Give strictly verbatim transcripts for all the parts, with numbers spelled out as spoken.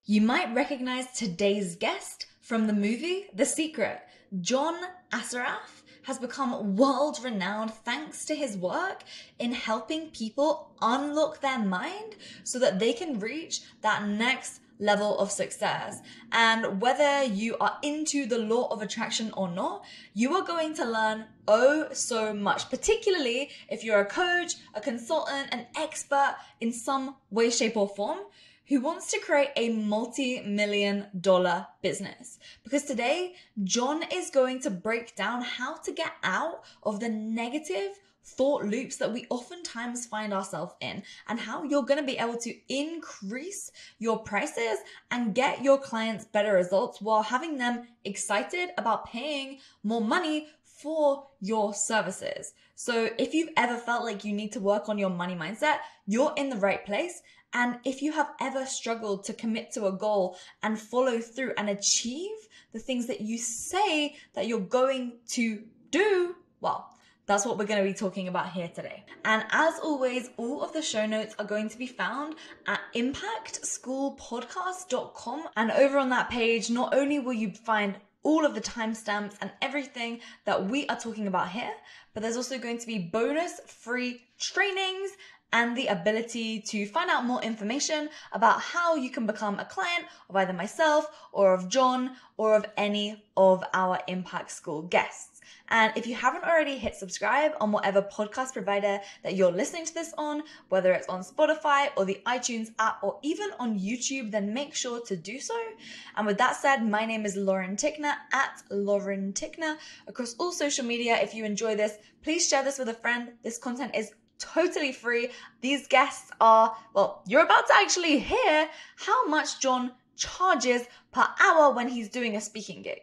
You might recognize today's guest from the movie The Secret. John Assaraf has become world renowned thanks to his work in helping people unlock their mind so that they can reach that next level of success. And whether you are into the law of attraction or not, you are going to learn oh so much, particularly if you're a coach, a consultant, an expert in some way, shape, or form who wants to create a multi-million dollar business. Because today, John is going to break down how to get out of the negative thought loops that we oftentimes find ourselves in, and how you're going to be able to increase your prices and get your clients better results while having them excited about paying more money for your services. So if you've ever felt like you need to work on your money mindset, you're in the right place. And if you have ever struggled to commit to a goal and follow through and achieve the things that you say that you're going to do, well, that's what we're going to be talking about here today. And as always, all of the show notes are going to be found at impact school podcast dot com. And over on that page, not only will you find all of the timestamps and everything that we are talking about here, but there's also going to be bonus free trainings and the ability to find out more information about how you can become a client of either myself or of John or of any of our Impact School guests. And if you haven't already hit subscribe on whatever podcast provider that you're listening to this on, whether it's on Spotify or the iTunes app or even on YouTube, then make sure to do so. And with that said, my name is Lauren Tickner at Lauren Tickner across all social media. If you enjoy this, please share this with a friend. This content is totally free. These guests are, well, you're about to actually hear how much John charges per hour when he's doing a speaking gig.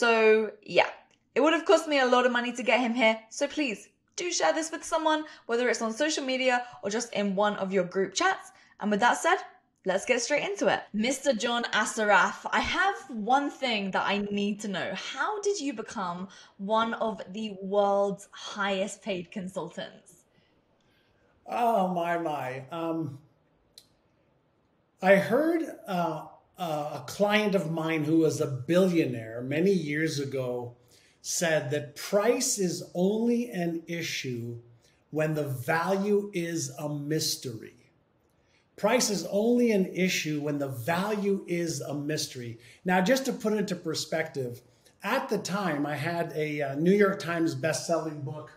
So yeah, it would have cost me a lot of money to get him here. So please do share this with someone, whether it's on social media or just in one of your group chats. And with that said, let's get straight into it. Mister John Assaraf, I have one thing that I need to know. How did you become one of the world's highest paid consultants? Oh, my, my. Um, I heard uh, a client of mine who was a billionaire many years ago said that price is only an issue when the value is a mystery. Price is only an issue when the value is a mystery. Now, just to put it into perspective, at the time I had a, a New York Times best-selling book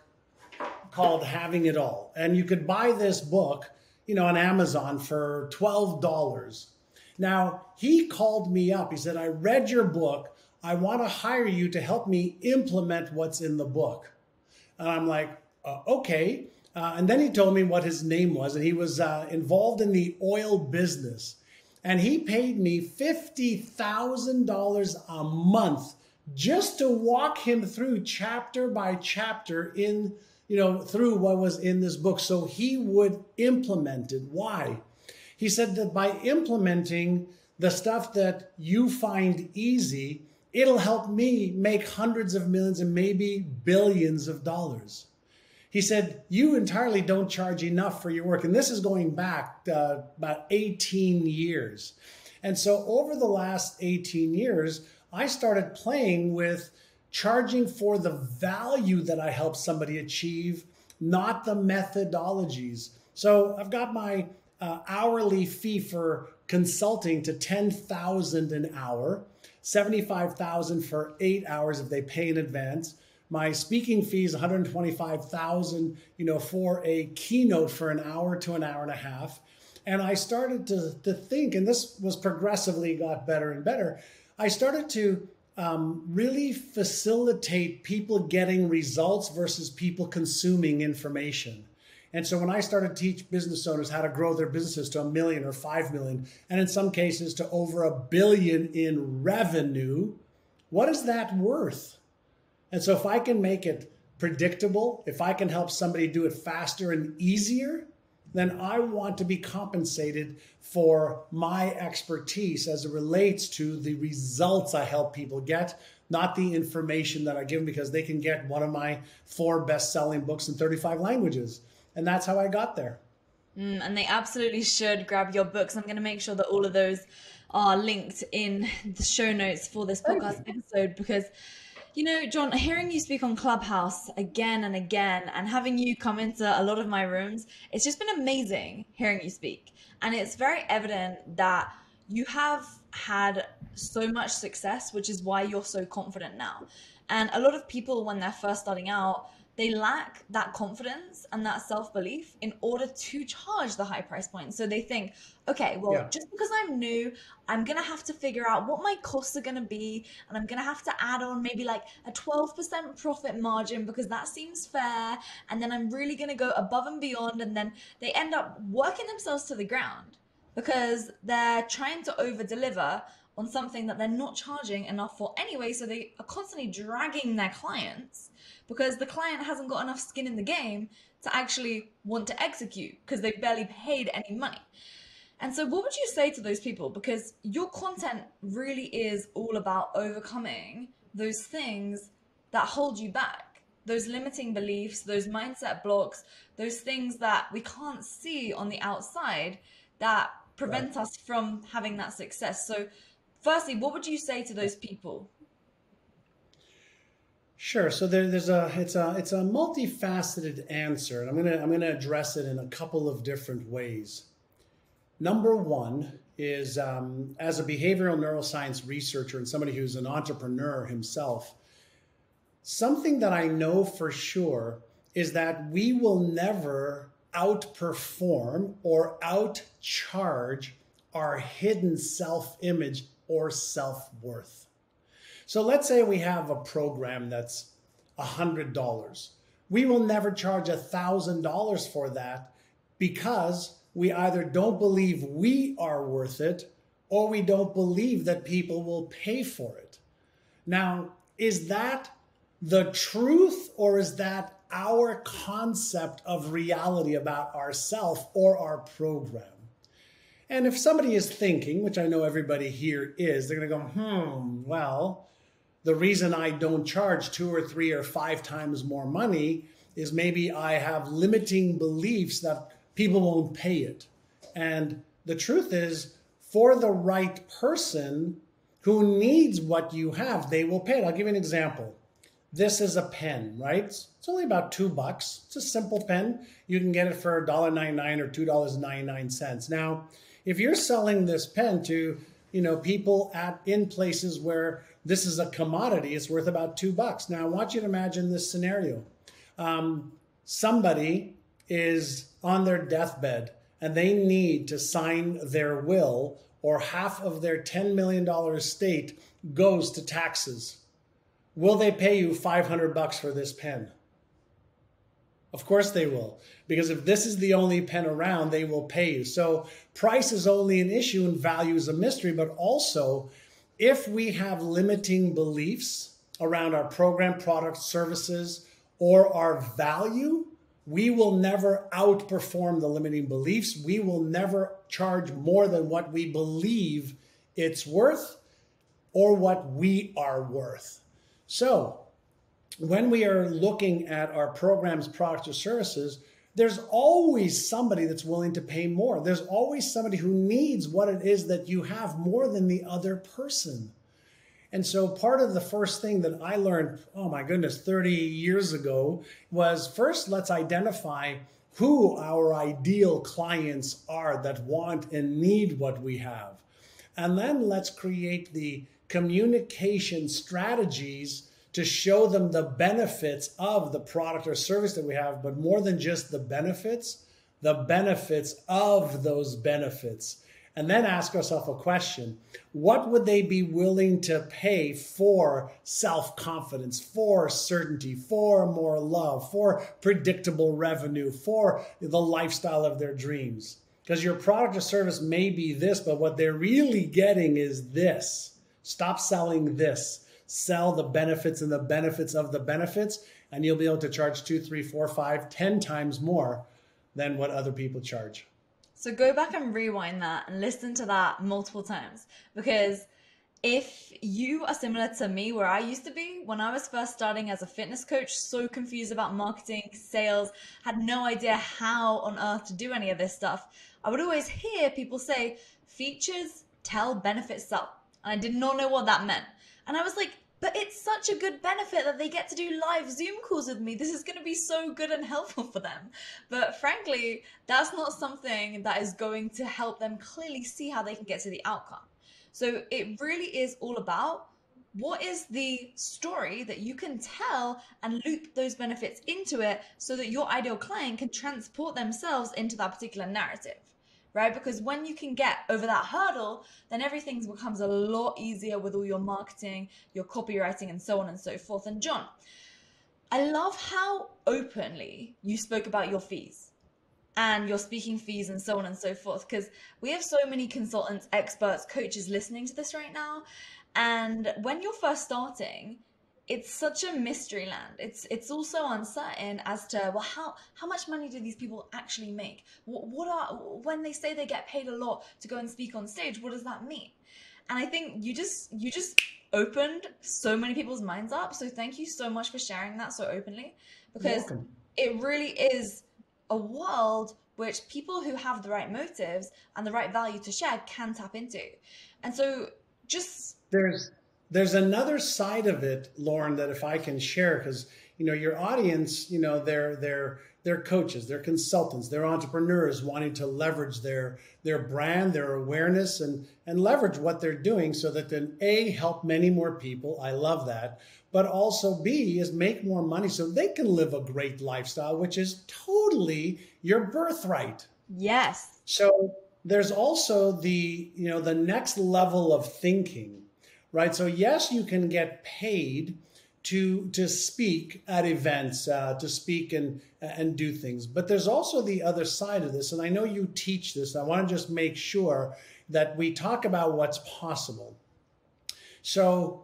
called Having It All. And you could buy this book, you know, on Amazon for twelve dollars. Now, he called me up. He said, I read your book. I want to hire you to help me implement what's in the book. And I'm like, uh, okay. Uh, and then he told me what his name was. And he was uh, involved in the oil business. And he paid me fifty thousand dollars a month just to walk him through chapter by chapter in you know, through what was in this book. So he would implement it. Why? He said that by implementing the stuff that you find easy, it'll help me make hundreds of millions and maybe billions of dollars. He said, you entirely don't charge enough for your work. And this is going back uh, about eighteen years. And so over the last eighteen years, I started playing with charging for the value that I help somebody achieve, not the methodologies. So I've got my uh, hourly fee for consulting to ten thousand dollars an hour, seventy-five thousand dollars for eight hours if they pay in advance. My speaking fee is one hundred twenty-five thousand dollars, you know, for a keynote for an hour to an hour and a half. And I started to, to think, and this was progressively got better and better. I started to Um, really facilitate people getting results versus people consuming information. And so when I started to teach business owners how to grow their businesses to a million or five million, and in some cases to over a billion in revenue, what is that worth? And so if I can make it predictable, if I can help somebody do it faster and easier, then I want to be compensated for my expertise as it relates to the results I help people get, not the information that I give them, because they can get one of my four best-selling books in thirty-five languages. And that's how I got there. Mm, and they absolutely should grab your books. I'm going to make sure that all of those are linked in the show notes for this podcast episode because, you know, John, hearing you speak on Clubhouse again and again and having you come into a lot of my rooms, it's just been amazing hearing you speak. And it's very evident that you have had so much success, which is why you're so confident now. And a lot of people, when they're first starting out, they lack that confidence and that self-belief in order to charge the high price point. So they think, okay, well, yeah. just because I'm new, I'm going to have to figure out what my costs are going to be. And I'm going to have to add on maybe like a twelve percent profit margin because that seems fair. And then I'm really going to go above and beyond. And then they end up working themselves to the ground because they're trying to over deliver on something that they're not charging enough for anyway. So they are constantly dragging their clients because the client hasn't got enough skin in the game to actually want to execute because they've barely paid any money. And so what would you say to those people? Because your content really is all about overcoming those things that hold you back, those limiting beliefs, those mindset blocks, those things that we can't see on the outside that prevent right. us from having that success. So firstly, what would you say to those people? Sure. So there, there's a it's a it's a multifaceted answer, and I'm gonna I'm gonna address it in a couple of different ways. Number one is um, as a behavioral neuroscience researcher and somebody who's an entrepreneur himself, something that I know for sure is that we will never outperform or outcharge our hidden self-image or self-worth. So let's say we have a program that's one hundred dollars. We will never charge one thousand dollars for that because we either don't believe we are worth it or we don't believe that people will pay for it. Now, is that the truth or is that our concept of reality about ourselves or our program? And if somebody is thinking, which I know everybody here is, they're going to go, hmm, well, the reason I don't charge two or three or five times more money is maybe I have limiting beliefs that people won't pay it. And the truth is, for the right person who needs what you have, they will pay it. I'll give you an example. This is a pen, right? It's only about two bucks. It's a simple pen. You can get it for one dollar ninety-nine or two dollars and ninety-nine cents. Now, if you're selling this pen to, you know, people at in places where this is a commodity, it's worth about two bucks. Now, I want you to imagine this scenario. Um, somebody is on their deathbed and they need to sign their will, or half of their ten million dollars estate goes to taxes. Will they pay you five hundred bucks for this pen? Of course they will, because if this is the only pen around, they will pay you. So price is only an issue and value is a mystery, but also if we have limiting beliefs around our program, products, services, or our value, we will never outperform the limiting beliefs. We will never charge more than what we believe it's worth or what we are worth. So when we are looking at our programs, products, or services, there's always somebody that's willing to pay more. There's always somebody who needs what it is that you have more than the other person. And so part of the first thing that I learned, oh my goodness, thirty years ago, was first let's identify who our ideal clients are that want and need what we have. And then let's create the communication strategies to show them the benefits of the product or service that we have, but more than just the benefits, the benefits of those benefits. And then ask ourselves a question: what would they be willing to pay for self-confidence, for certainty, for more love, for predictable revenue, for the lifestyle of their dreams? Because your product or service may be this, but what they're really getting is this. Stop selling this. Sell the benefits and the benefits of the benefits, and you'll be able to charge two, three, four, five, ten times more than what other people charge. So go back and rewind that and listen to that multiple times, because if you are similar to me, where I used to be when I was first starting as a fitness coach, so confused about marketing, sales, had no idea how on earth to do any of this stuff, I would always hear people say features, tell, benefit, sell. And I did not know what that meant. And I was like, but it's such a good benefit that they get to do live Zoom calls with me. This is going to be so good and helpful for them. But frankly, that's not something that is going to help them clearly see how they can get to the outcome. So it really is all about what is the story that you can tell and loop those benefits into it so that your ideal client can transport themselves into that particular narrative. Right? Because when you can get over that hurdle, then everything becomes a lot easier with all your marketing, your copywriting, and so on and so forth. And John, I love how openly you spoke about your fees and your speaking fees and so on and so forth, because we have so many consultants, experts, coaches listening to this right now. And when you're first starting, it's such a mystery land. It's it's also uncertain as to, well, how how much money do these people actually make? What, what are, when they say they get paid a lot to go and speak on stage, what does that mean? And I think you just you just opened so many people's minds up. So thank you so much for sharing that so openly, because it really is a world which people who have the right motives and the right value to share can tap into. And so just there's There's another side of it, Lauren, that if I can share, because, you know, your audience, you know, they're, they're, they're coaches, they're consultants, they're entrepreneurs wanting to leverage their, their brand, their awareness, and, and leverage what they're doing so that then A, help many more people. I love that. But also B, is make more money so they can live a great lifestyle, which is totally your birthright. Yes. So there's also the, you know, the next level of thinking. Right. So, yes, you can get paid to to speak at events, uh, to speak and and do things. But there's also the other side of this. And I know you teach this. I want to just make sure that we talk about what's possible. So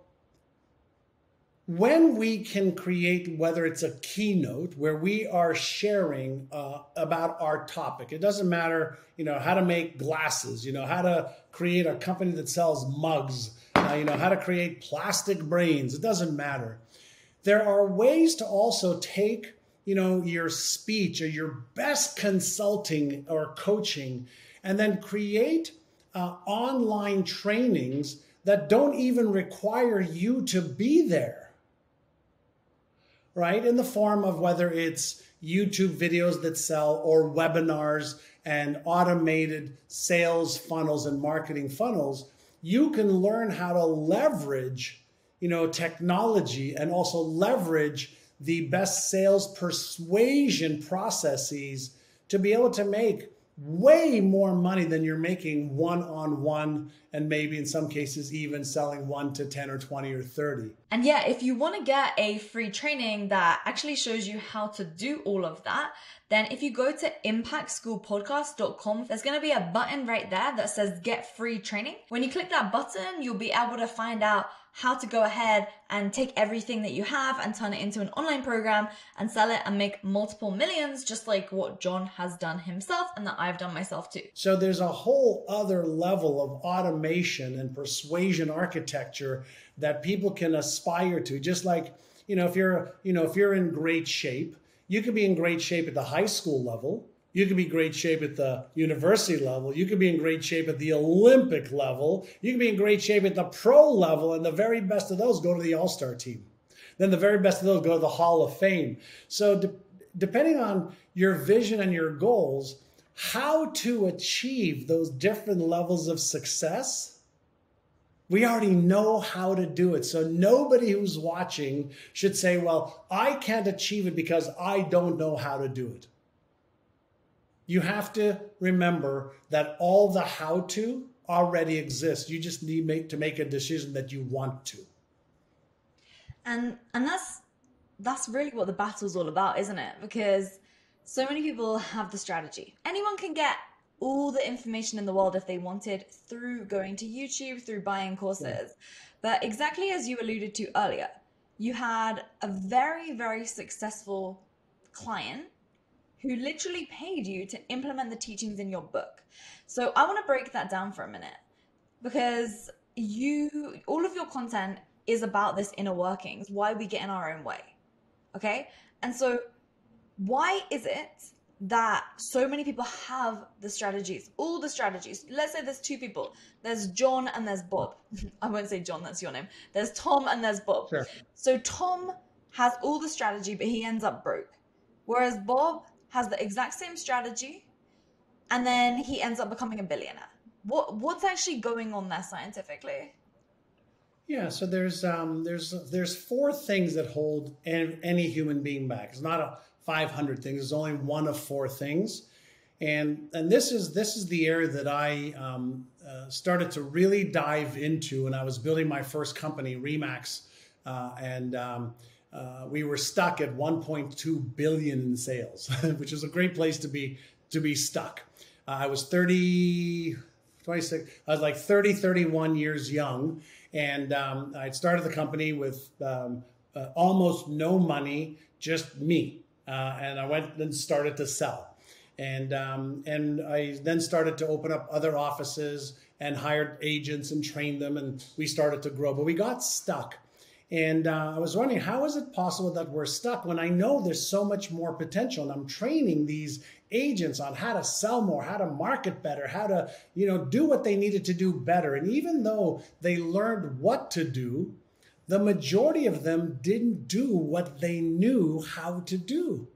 when we can create, whether it's a keynote where we are sharing uh, about our topic, it doesn't matter, you know, how to make glasses, you know, how to create a company that sells mugs, uh, you know, how to create plastic brains. It doesn't matter. There are ways to also take, you know, your speech or your best consulting or coaching and then create uh, online trainings that don't even require you to be there. Right? In the form of whether it's YouTube videos that sell or webinars and automated sales funnels and marketing funnels, you can learn how to leverage, you know, technology and also leverage the best sales persuasion processes to be able to make way more money than you're making one-on-one, and maybe in some cases even selling one to ten or twenty or thirty. And yeah, if you want to get a free training that actually shows you how to do all of that, then if you go to impact school podcast dot com, there's going to be a button right there that says get free training. When you click that button, you'll be able to find out how to go ahead and take everything that you have and turn it into an online program and sell it and make multiple millions, just like what John has done himself and that I've done myself too. So there's a whole other level of automation and persuasion architecture that people can aspire to. Just like, you know, if you're, you know, if you're in great shape, you could be in great shape at the high school level. You could be in great shape at the university level. You could be in great shape at the Olympic level. You could be in great shape at the pro level. And the very best of those go to the all-star team. Then the very best of those go to the Hall of Fame. So de- depending on your vision and your goals, how to achieve those different levels of success, we already know how to do it. So nobody who's watching should say, well, I can't achieve it because I don't know how to do it. You have to remember that all the how-to already exists. You just need make, to make a decision that you want to. And and that's that's really what the battle's all about, isn't it? Because so many people have the strategy. Anyone can get all the information in the world if they wanted through going to YouTube, through buying courses. Yeah. But exactly as you alluded to earlier, you had a very, very successful client who literally paid you to implement the teachings in your book. So I want to break that down for a minute, because you, all of your content is about this inner workings, why we get in our own way. Okay. And so why is it that so many people have the strategies, all the strategies. Let's say there's two people. There's John and there's Bob. I won't say John, that's your name. There's Tom and there's Bob. Sure. So Tom has all the strategy, but he ends up broke. Whereas Bob has the exact same strategy, and then he ends up becoming a billionaire. What what's actually going on there scientifically? Yeah, so there's um, there's there's four things that hold any, any human being back. It's not a five hundred things. It's only one of four things, and and this is this is the area that I um, uh, started to really dive into when I was building my first company, Remax, uh, and um, uh, we were stuck at one point two billion in sales, which is a great place to be to be stuck. Uh, I was thirty, twenty-six. I was like thirty, thirty-one years young. And um, I started the company with um, uh, almost no money, just me. Uh, and I went and started to sell. And, um, and I then started to open up other offices and hired agents and trained them. And we started to grow. But we got stuck. And uh, I was wondering, how is it possible that we're stuck when I know there's so much more potential? And I'm training these agents on how to sell more, how to market better, how to, you know, do what they needed to do better. And even though they learned what to do, the majority of them didn't do what they knew how to do.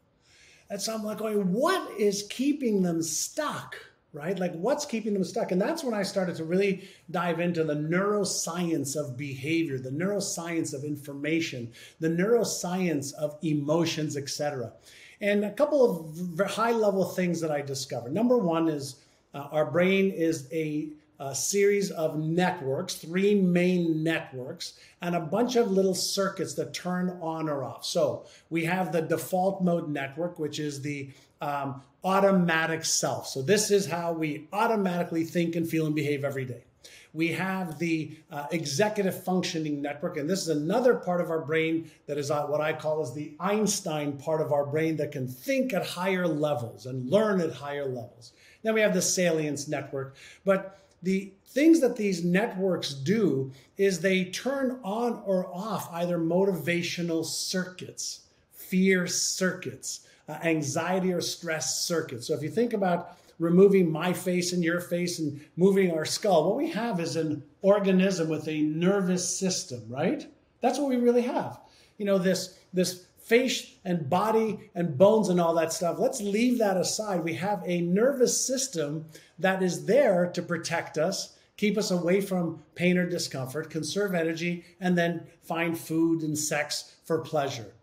And so I'm like going, what is keeping them stuck? Right? Like what's keeping them stuck? And that's when I started to really dive into the neuroscience of behavior, the neuroscience of information, the neuroscience of emotions, et cetera. And a couple of high level things that I discovered. Number one is uh, our brain is a, a series of networks, three main networks, and a bunch of little circuits that turn on or off. So we have the default mode network, which is the um, automatic self. So this is how we automatically think and feel and behave every day. We have the uh, executive functioning network, and this is another part of our brain that is uh, what I call as the Einstein part of our brain that can think at higher levels and learn at higher levels. Then we have the salience network, but the things that these networks do is they turn on or off either motivational circuits, fear circuits, uh, anxiety or stress circuits. So if you think about removing my face and your face and moving our skull, what we have is an organism with a nervous system, right? That's what we really have. You know, this, this face and body and bones and all that stuff. Let's leave that aside. We have a nervous system that is there to protect us, keep us away from pain or discomfort, conserve energy, and then find food and sex for pleasure.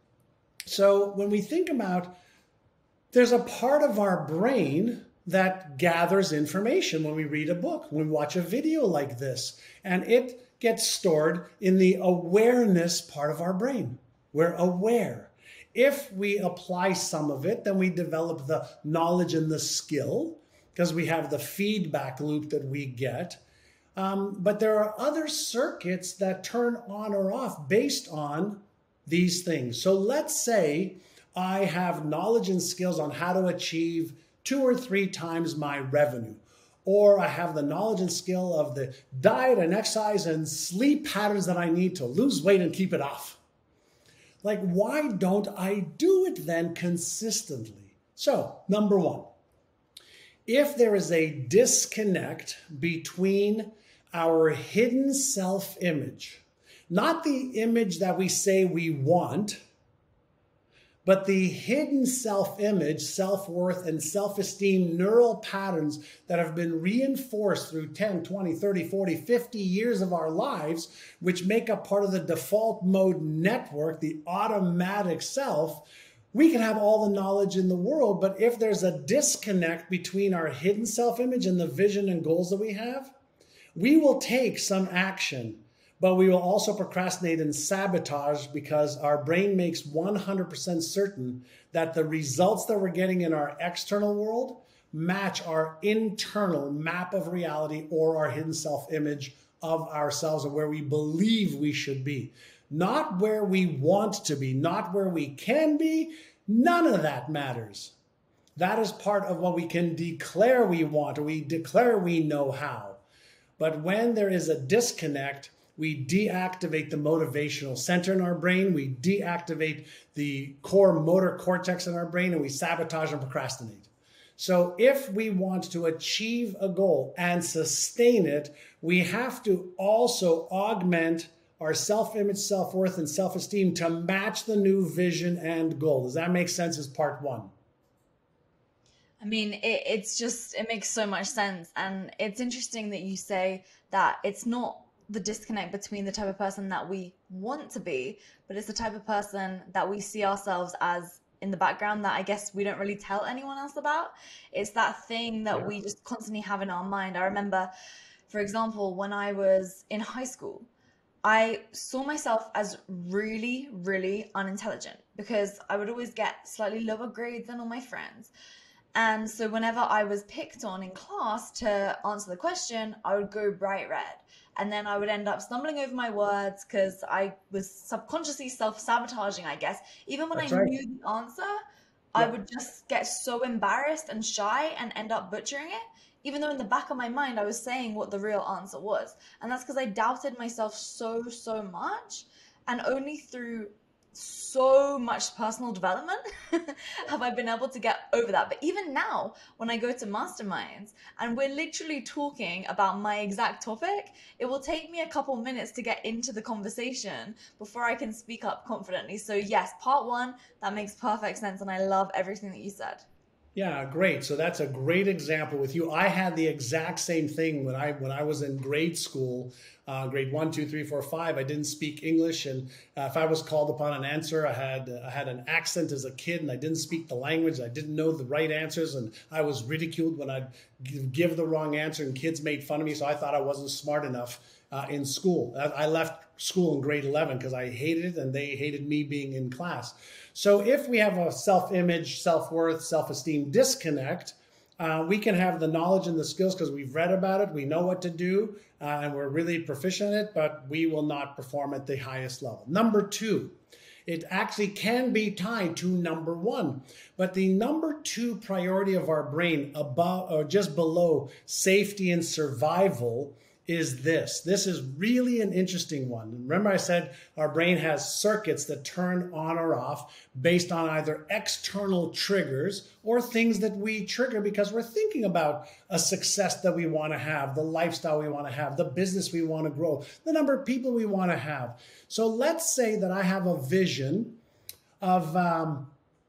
So when we think about, there's a part of our brain that gathers information when we read a book, when we watch a video like this, and it gets stored in the awareness part of our brain. We're aware. If we apply some of it, then we develop the knowledge and the skill because we have the feedback loop that we get. Um, but there are other circuits that turn on or off based on these things. So let's say I have knowledge and skills on how to achieve two or three times my revenue, or I have the knowledge and skill of the diet and exercise and sleep patterns that I need to lose weight and keep it off. Like, why don't I do it then consistently? So, number one, if there is a disconnect between our hidden self-image, not the image that we say we want, but the hidden self-image, self-worth, and self-esteem neural patterns that have been reinforced through ten, twenty, thirty, forty, fifty years of our lives, which make up part of the default mode network, the automatic self, we can have all the knowledge in the world, but if there's a disconnect between our hidden self-image and the vision and goals that we have, we will take some action, but we will also procrastinate and sabotage because our brain makes one hundred percent certain that the results that we're getting in our external world match our internal map of reality or our hidden self-image of ourselves and where we believe we should be. Not where we want to be, not where we can be. None of that matters. That is part of what we can declare we want or we declare we know how. But when there is a disconnect, we deactivate the motivational center in our brain, we deactivate the core motor cortex in our brain, and we sabotage and procrastinate. So if we want to achieve a goal and sustain it, we have to also augment our self-image, self-worth, and self-esteem to match the new vision and goal. Does that make sense as part one? I mean, it, it's just, it makes so much sense. And it's interesting that you say that it's not the disconnect between the type of person that we want to be, but it's the type of person that we see ourselves as in the background that I guess we don't really tell anyone else about. It's that thing that we just constantly have in our mind. I remember, for example, when I was in high school, I saw myself as really, really unintelligent because I would always get slightly lower grades than all my friends. And so whenever I was picked on in class to answer the question, I would go bright red. And then I would end up stumbling over my words because I was subconsciously self-sabotaging, I guess. Even when That's I right. knew the answer, I Yeah. would just get so embarrassed and shy and end up butchering it, even though in the back of my mind I was saying what the real answer was. And that's because I doubted myself so, so much. And only through so much personal development have I been able to get over that. But even now, when I go to masterminds and we're literally talking about my exact topic, it will take me a couple minutes to get into the conversation before I can speak up confidently. So yes, part one, that makes perfect sense. And I love everything that you said. Yeah, great. So that's a great example with you. I had the exact same thing when I when I was in grade school, uh, grade one, two, three, four, five. I didn't speak English, and uh, if I was called upon an answer, I had I had an accent as a kid, and I didn't speak the language. I didn't know the right answers, and I was ridiculed when I'd give the wrong answer, and kids made fun of me. So I thought I wasn't smart enough uh, in school. I, I left school in grade eleven because I hated it, and they hated me being in class. So if we have a self-image, self-worth, self-esteem disconnect, uh, we can have the knowledge and the skills because we've read about it, we know what to do, uh, and we're really proficient at it, but we will not perform at the highest level. Number two, it actually can be tied to number one, but the number two priority of our brain above or just below safety and survival is this. This is really an interesting one. Remember I said our brain has circuits that turn on or off based on either external triggers or things that we trigger because we're thinking about a success that we want to have, the lifestyle we want to have, the business we want to grow, the number of people we want to have. So let's say that I have a vision of um,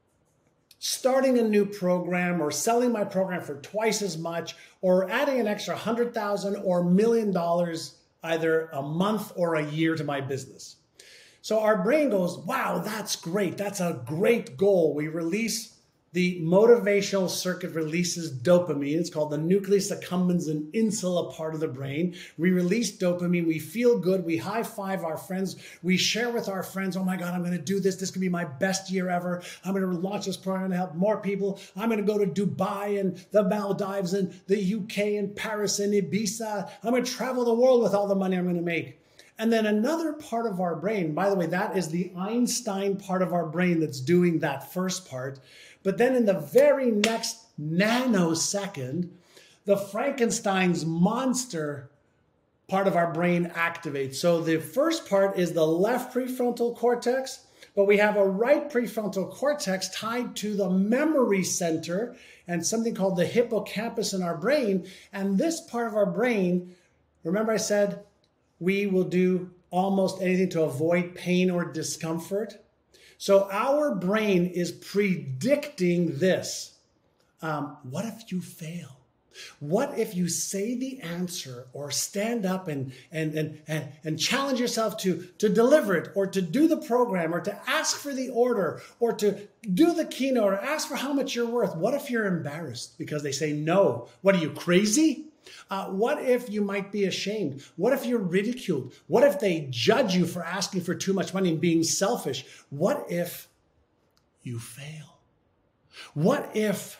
starting a new program or selling my program for twice as much or adding an extra one hundred thousand dollars or million dollars either a month or a year to my business. So our brain goes, wow, that's great. That's a great goal. We release the motivational circuit releases dopamine. It's called the nucleus accumbens and insula part of the brain. We release dopamine. We feel good. We high five our friends. We share with our friends, oh my God, I'm going to do this. This could be my best year ever. I'm going to launch this program to help more people. I'm going to go to Dubai and the Maldives and the U K and Paris and Ibiza. I'm going to travel the world with all the money I'm going to make. And then another part of our brain, by the way, that is the Einstein part of our brain that's doing that first part. But then in the very next nanosecond, the Frankenstein's monster part of our brain activates. So the first part is the left prefrontal cortex, but we have a right prefrontal cortex tied to the memory center and something called the hippocampus in our brain. And this part of our brain, remember I said, we will do almost anything to avoid pain or discomfort. So our brain is predicting this. Um, what if you fail? What if you say the answer or stand up and, and, and, and, and challenge yourself to, to deliver it or to do the program or to ask for the order or to do the keynote or ask for how much you're worth? What if you're embarrassed because they say no? What are you, crazy? Uh, what if you might be ashamed? What if you're ridiculed? What if they judge you for asking for too much money and being selfish? What if you fail? What if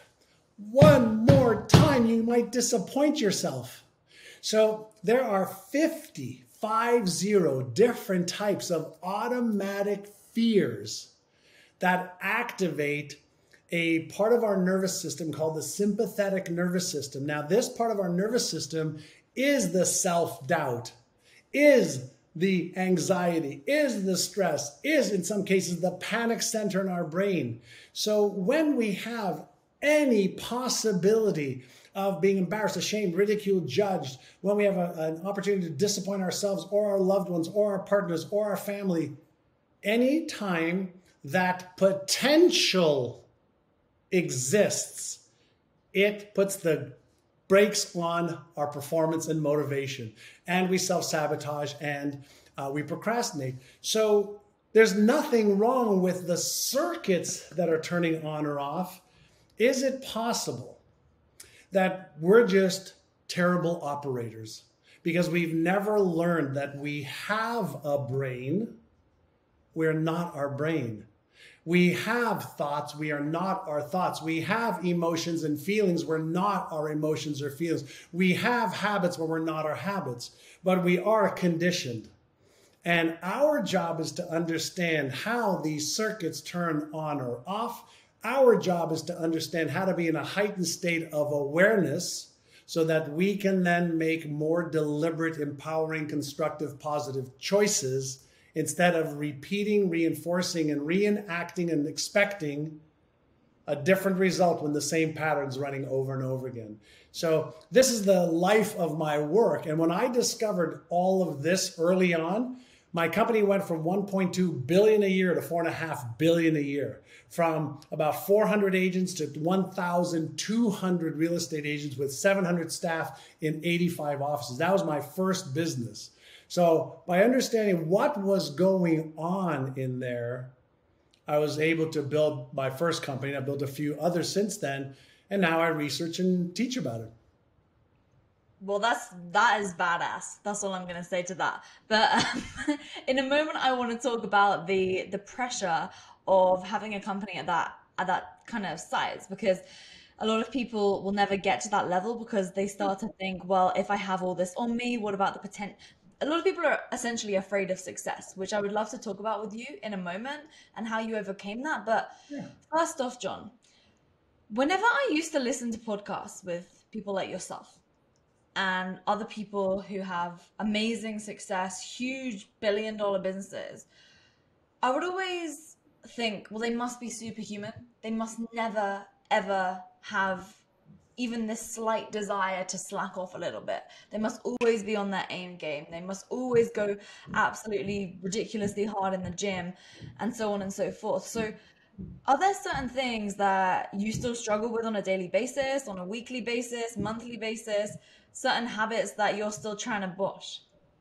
one more time you might disappoint yourself? So there are fifty, five zero different types of automatic fears that activate a part of our nervous system called the sympathetic nervous system. Now, this part of our nervous system is the self-doubt, is the anxiety, is the stress, is in some cases the panic center in our brain. So when we have any possibility of being embarrassed, ashamed, ridiculed, judged, when we have a, an opportunity to disappoint ourselves or our loved ones or our partners or our family, any time that potential exists, it puts the brakes on our performance and motivation, and we self-sabotage and uh, we procrastinate. So there's nothing wrong with the circuits that are turning on or off. Is it possible that we're just terrible operators because we've never learned that we have a brain? We're not our brain. We have thoughts. We are not our thoughts. We have emotions and feelings. We're not our emotions or feelings. We have habits, but we're not our habits. But we are conditioned. And our job is to understand how these circuits turn on or off. Our job is to understand how to be in a heightened state of awareness so that we can then make more deliberate, empowering, constructive, positive choices instead of repeating, reinforcing, and reenacting and expecting a different result when the same pattern's running over and over again. So this is the life of my work. And when I discovered all of this early on, my company went from one point two billion dollars a year to four point five billion dollars a year, from about four hundred agents to one thousand two hundred real estate agents with seven hundred staff in eighty-five offices. That was my first business. So by understanding what was going on in there, I was able to build my first company. I built a few others since then, and now I research and teach about it. Well, that's that is badass. That's all I'm going to say to that. But um, in a moment, I want to talk about the the pressure of having a company at that at that kind of size, because a lot of people will never get to that level because they start to think, well, if I have all this on me, what about the potential? A lot of people are essentially afraid of success, which I would love to talk about with you in a moment and how you overcame that. But yeah. First off, John, whenever I used to listen to podcasts with people like yourself and other people who have amazing success, huge billion dollar businesses, I would always think, well, they must be superhuman. They must never, ever have even this slight desire to slack off a little bit. They must always be on their aim game. They must always go absolutely ridiculously hard in the gym and so on and so forth. So are there certain things that you still struggle with on a daily basis, on a weekly basis, monthly basis, certain habits that you're still trying to bush?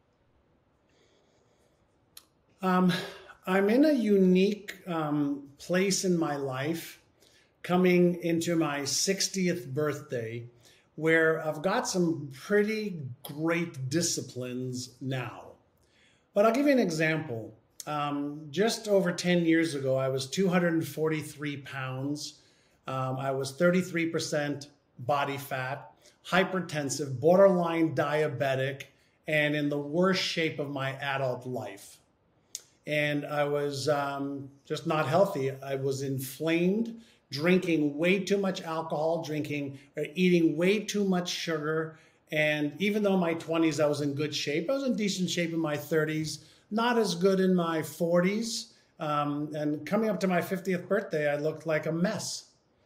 Um, I'm in a unique um, place in my life, coming into my sixtieth birthday, where I've got some pretty great disciplines now. But I'll give you an example. Um, just over ten years ago, I was two hundred forty-three pounds. Um, I was thirty-three percent body fat, hypertensive, borderline diabetic, and in the worst shape of my adult life. And I was um, just not healthy. I was inflamed, drinking way too much alcohol, drinking or eating way too much sugar. And even though in my twenties I was in good shape, I was in decent shape in my thirties, not as good in my forties. Um, and coming up to my fiftieth birthday, I looked like a mess.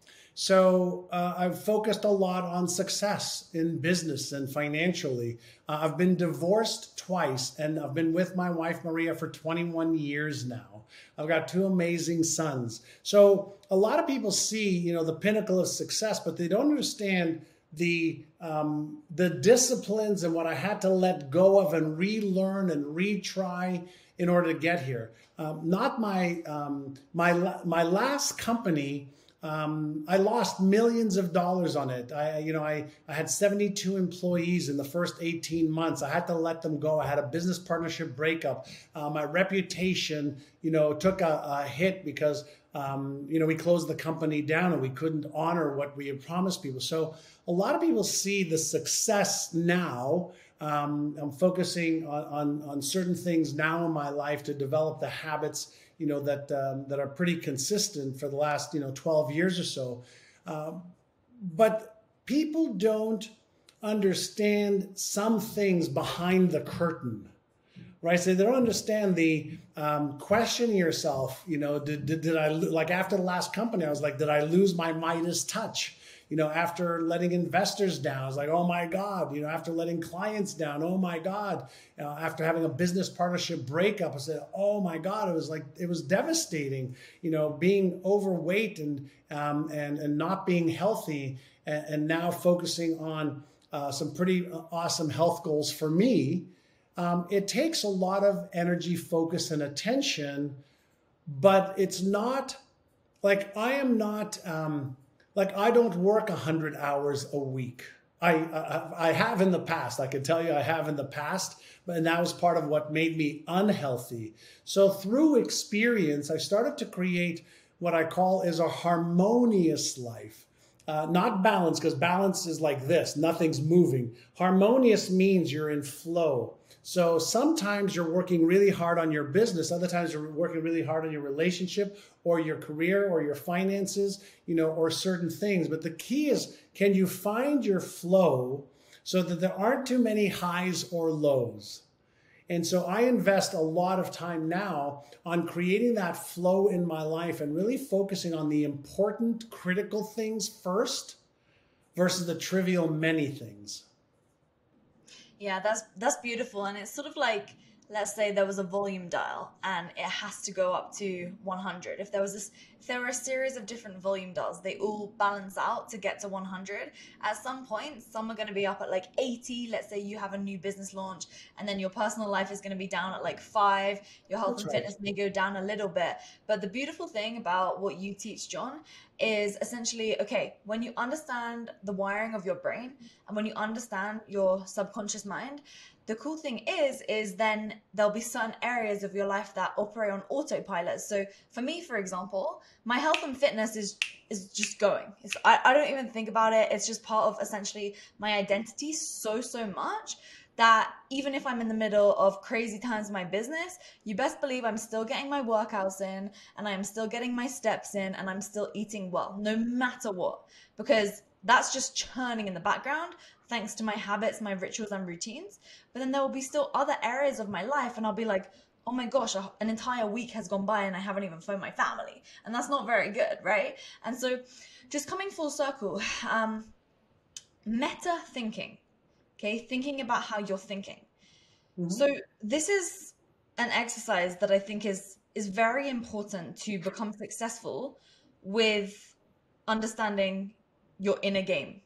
So uh, I've focused a lot on success in business and financially. Uh, I've been divorced twice, and I've been with my wife, Maria, for twenty-one years now. I've got two amazing sons. So a lot of people see, you know, the pinnacle of success, but they don't understand the um, the disciplines and what I had to let go of and relearn and retry in order to get here. Um, not my um, my my last company. Um, I lost millions of dollars on it. I, you know, I, I had seventy-two employees in the first eighteen months. I had to let them go. I had a business partnership breakup. Uh, my reputation, you know, took a, a hit because, um, you know, we closed the company down and we couldn't honor what we had promised people. So a lot of people see the success now. Um, I'm focusing on, on, on certain things now in my life to develop the habits, you know, that um, that are pretty consistent for the last, you know, twelve years or so. Um, but people don't understand some things behind the curtain right? So they don't understand the um, questioning yourself. You know, did, did, did I, like after the last company, I was like, did I lose my Midas touch? You know, after letting investors down, I was like, oh my God, you know, after letting clients down, oh my God, uh, after having a business partnership breakup, I said, oh my God, it was like, it was devastating, you know, being overweight and, um, and, and not being healthy, and, and now focusing on uh, some pretty awesome health goals for me. Um, it takes a lot of energy, focus, and attention, but it's not like I am not, um, like I don't work one hundred hours a week. I, I I have in the past. I can tell you I have in the past, but and that was part of what made me unhealthy. So through experience, I started to create what I call is a harmonious life. Uh, not balance, because balance is like this, nothing's moving. Harmonious means you're in flow. So sometimes you're working really hard on your business, other times you're working really hard on your relationship or your career or your finances, you know, or certain things. But the key is, can you find your flow so that there aren't too many highs or lows? And so I invest a lot of time now on creating that flow in my life and really focusing on the important, critical things first versus the trivial many things. Yeah, that's that's beautiful. And it's sort of like, let's say there was a volume dial and it has to go up to one hundred. If there was this, if there were a series of different volume dials, they all balance out to get to one hundred. At some point, some are going to be up at like eighty. Let's say you have a new business launch, and then your personal life is going to be down at like five. Your health That's and right. fitness may go down a little bit. But the beautiful thing about what you teach, John, is essentially, okay, when you understand the wiring of your brain and when you understand your subconscious mind, the cool thing is, is then there'll be certain areas of your life that operate on autopilot. So for me, for example, my health and fitness is is just going. It's, I, I don't even think about it. It's just part of essentially my identity so, so much that even if I'm in the middle of crazy times in my business, you best believe I'm still getting my workouts in and I'm still getting my steps in and I'm still eating well, no matter what, because that's just churning in the background thanks to my habits, my rituals and routines. But then there will be still other areas of my life and I'll be like, oh my gosh, an entire week has gone by and I haven't even phoned my family. And that's not very good, right? And so just coming full circle, um, meta thinking, okay? Thinking about how you're thinking. Mm-hmm. So this is an exercise that I think is is very important to become successful with understanding your inner game.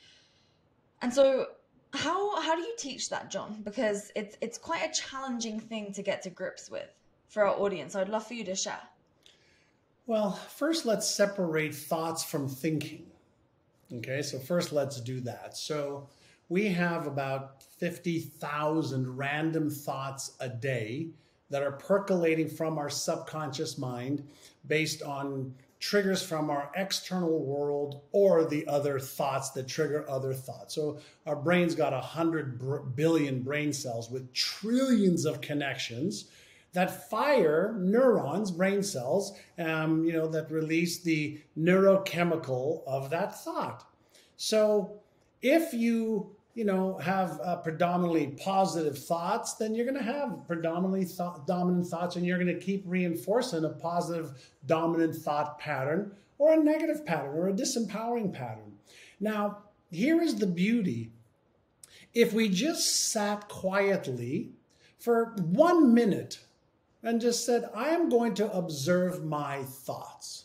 And so how how do you teach that, John? Because it's it's quite a challenging thing to get to grips with for our audience. I'd love for you to share. Well, first let's separate thoughts from thinking. Okay, so first let's do that. So we have about fifty thousand random thoughts a day that are percolating from our subconscious mind based on triggers from our external world or the other thoughts that trigger other thoughts. So our brain's got one hundred billion brain cells with trillions of connections that fire neurons, brain cells, um, you know, that release the neurochemical of that thought. So if you you know, have uh, predominantly positive thoughts, then you're going to have predominantly th- dominant thoughts, and you're going to keep reinforcing a positive dominant thought pattern or a negative pattern or a disempowering pattern. Now, here is the beauty. If we just sat quietly for one minute and just said, I am going to observe my thoughts.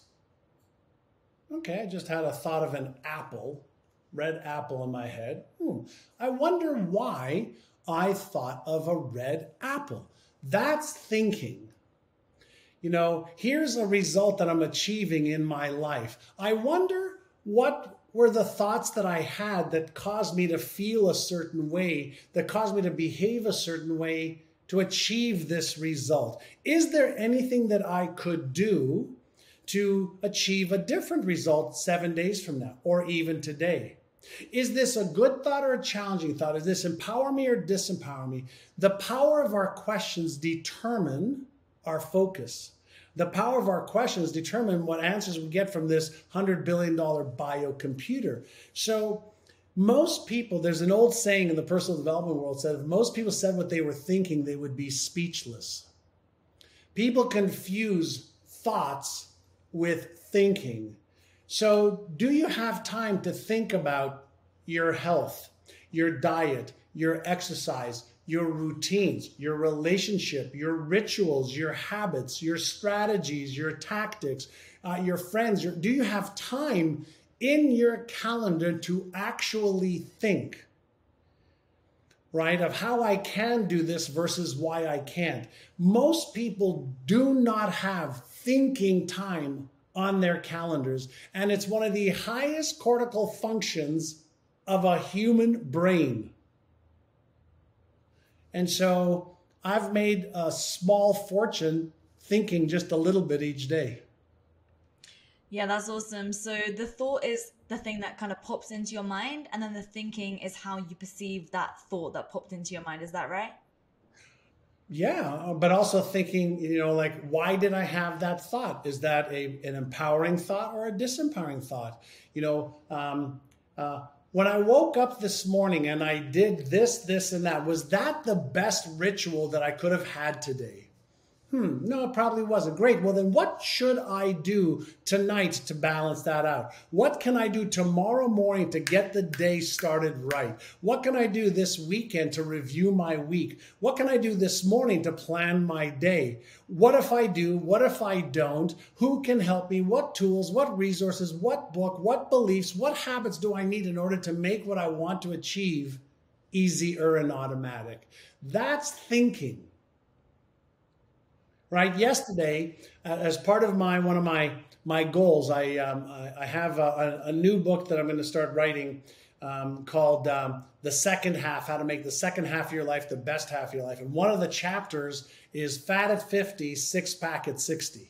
Okay, I just had a thought of an apple. Red apple in my head. Hmm. I wonder why I thought of a red apple. That's thinking. You know, here's a result that I'm achieving in my life. I wonder what were the thoughts that I had that caused me to feel a certain way, that caused me to behave a certain way to achieve this result. Is there anything that I could do to achieve a different result seven days from now or even today? Is this a good thought or a challenging thought? Does this empower me or disempower me? The power of our questions determine our focus. The power of our questions determine what answers we get from this one hundred billion dollars biocomputer. So Most people, there's an old saying in the personal development world said if most people said what they were thinking, they would be speechless. People confuse thoughts with thinking. So, do you have time to think about your health, your diet, your exercise, your routines, your relationship, your rituals, your habits, your strategies, your tactics, uh, your friends? Your, do you have time in your calendar to actually think, right, of how I can do this versus why I can't? Most people do not have thinking time on their calendars, and it's one of the highest cortical functions of a human brain. And so I've made a small fortune thinking just a little bit each day. Yeah, that's awesome. So the thought is the thing that kind of pops into your mind, and then the thinking is how you perceive that thought that popped into your mind. Is that right? Yeah, but also thinking, you know, like, why did I have that thought? Is that a an empowering thought or a disempowering thought? You know, um, uh, when I woke up this morning and I did this, this, and that, was that the best ritual that I could have had today? Hmm, no, it probably wasn't. Great. Well, then what should I do tonight to balance that out? What can I do tomorrow morning to get the day started right? What can I do this weekend to review my week? What can I do this morning to plan my day? What if I do? What if I don't? Who can help me? What tools, what resources, what book, what beliefs, what habits do I need in order to make what I want to achieve easier and automatic? That's thinking. Right. Yesterday, uh, as part of my one of my my goals, I um, I, I have a, a new book that I'm going to start writing um, called um, The Second Half: How to Make the Second Half of Your Life the Best Half of Your Life. And one of the chapters is Fat at fifty, Six Pack at sixty.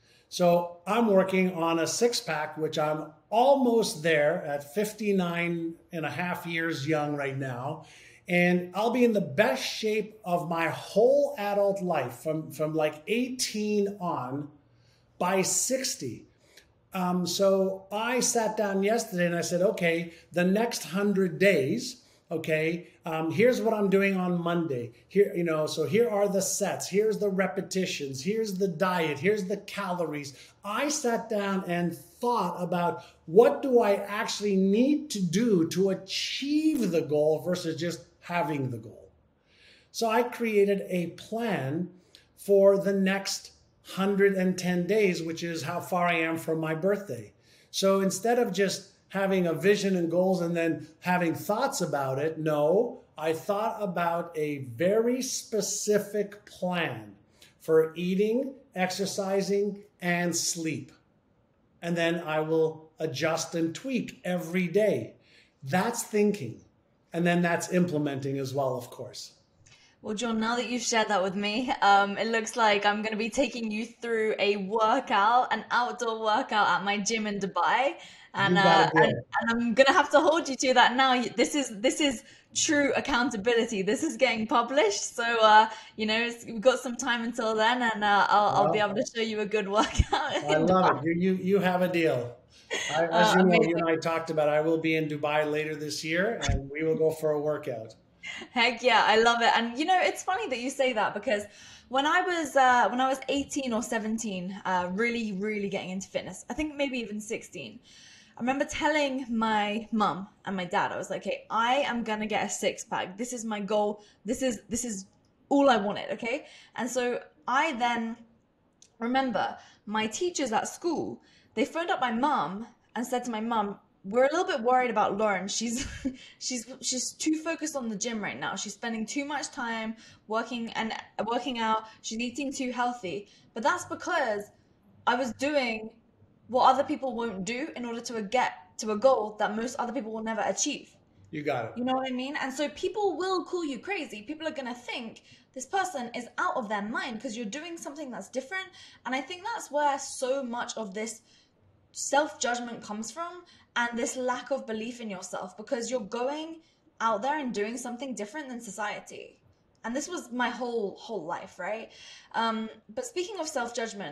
So I'm working on a six pack, which I'm almost there at fifty-nine and a half years young right now. And I'll be in the best shape of my whole adult life from, from like eighteen on by sixty. Um, so I sat down yesterday and I said, okay, the next hundred days, okay, um, here's what I'm doing on Monday. Here, you know, so here are the sets, here's the repetitions, here's the diet, here's the calories. I sat down and thought about what do I actually need to do to achieve the goal versus just having the goal. So I created a plan for the next one hundred ten days, which is how far I am from my birthday. So instead of just having a vision and goals and then having thoughts about it, no, I thought about a very specific plan for eating, exercising, and sleep. And then I will adjust and tweak every day. That's thinking. And then that's implementing as well, of course. Well, John, now that you've shared that with me, um, it looks like I'm going to be taking you through a workout, an outdoor workout at my gym in Dubai, and You got uh, a and, deal. and I'm going to have to hold you to that now. You- This is this is true accountability. This is getting published, so uh, you know it's, we've got some time until then, and uh, I'll I'll be able Well, to show you a good workout I in love Dubai. it. You, you, you have a deal. I, as Uh, you know, you amazing. and I talked about, I will be in Dubai later this year and we will go for a workout. Heck yeah, I love it. And you know, it's funny that you say that because when I was uh when I was eighteen or seventeen, uh really, really getting into fitness, I think maybe even sixteen, I remember telling my mum and my dad, I was like, hey, I am gonna get a six pack. This is my goal. This is this is all I wanted, okay? And so I then remember my teachers at school, they phoned up my mum and said to my mum, we're a little bit worried about Lauren. She's she's she's too focused on the gym right now. She's spending too much time working and working out. She's eating too healthy. But that's because I was doing what other people won't do in order to get to a goal that most other people will never achieve. You got it. You know what I mean? And so people will call you crazy. People are going to think this person is out of their mind because you're doing something that's different. And I think that's where so much of this self-judgment comes from and this lack of belief in yourself because you're going out there and doing something different than society. And this was my whole whole life, right? Um, but speaking of self-judgment,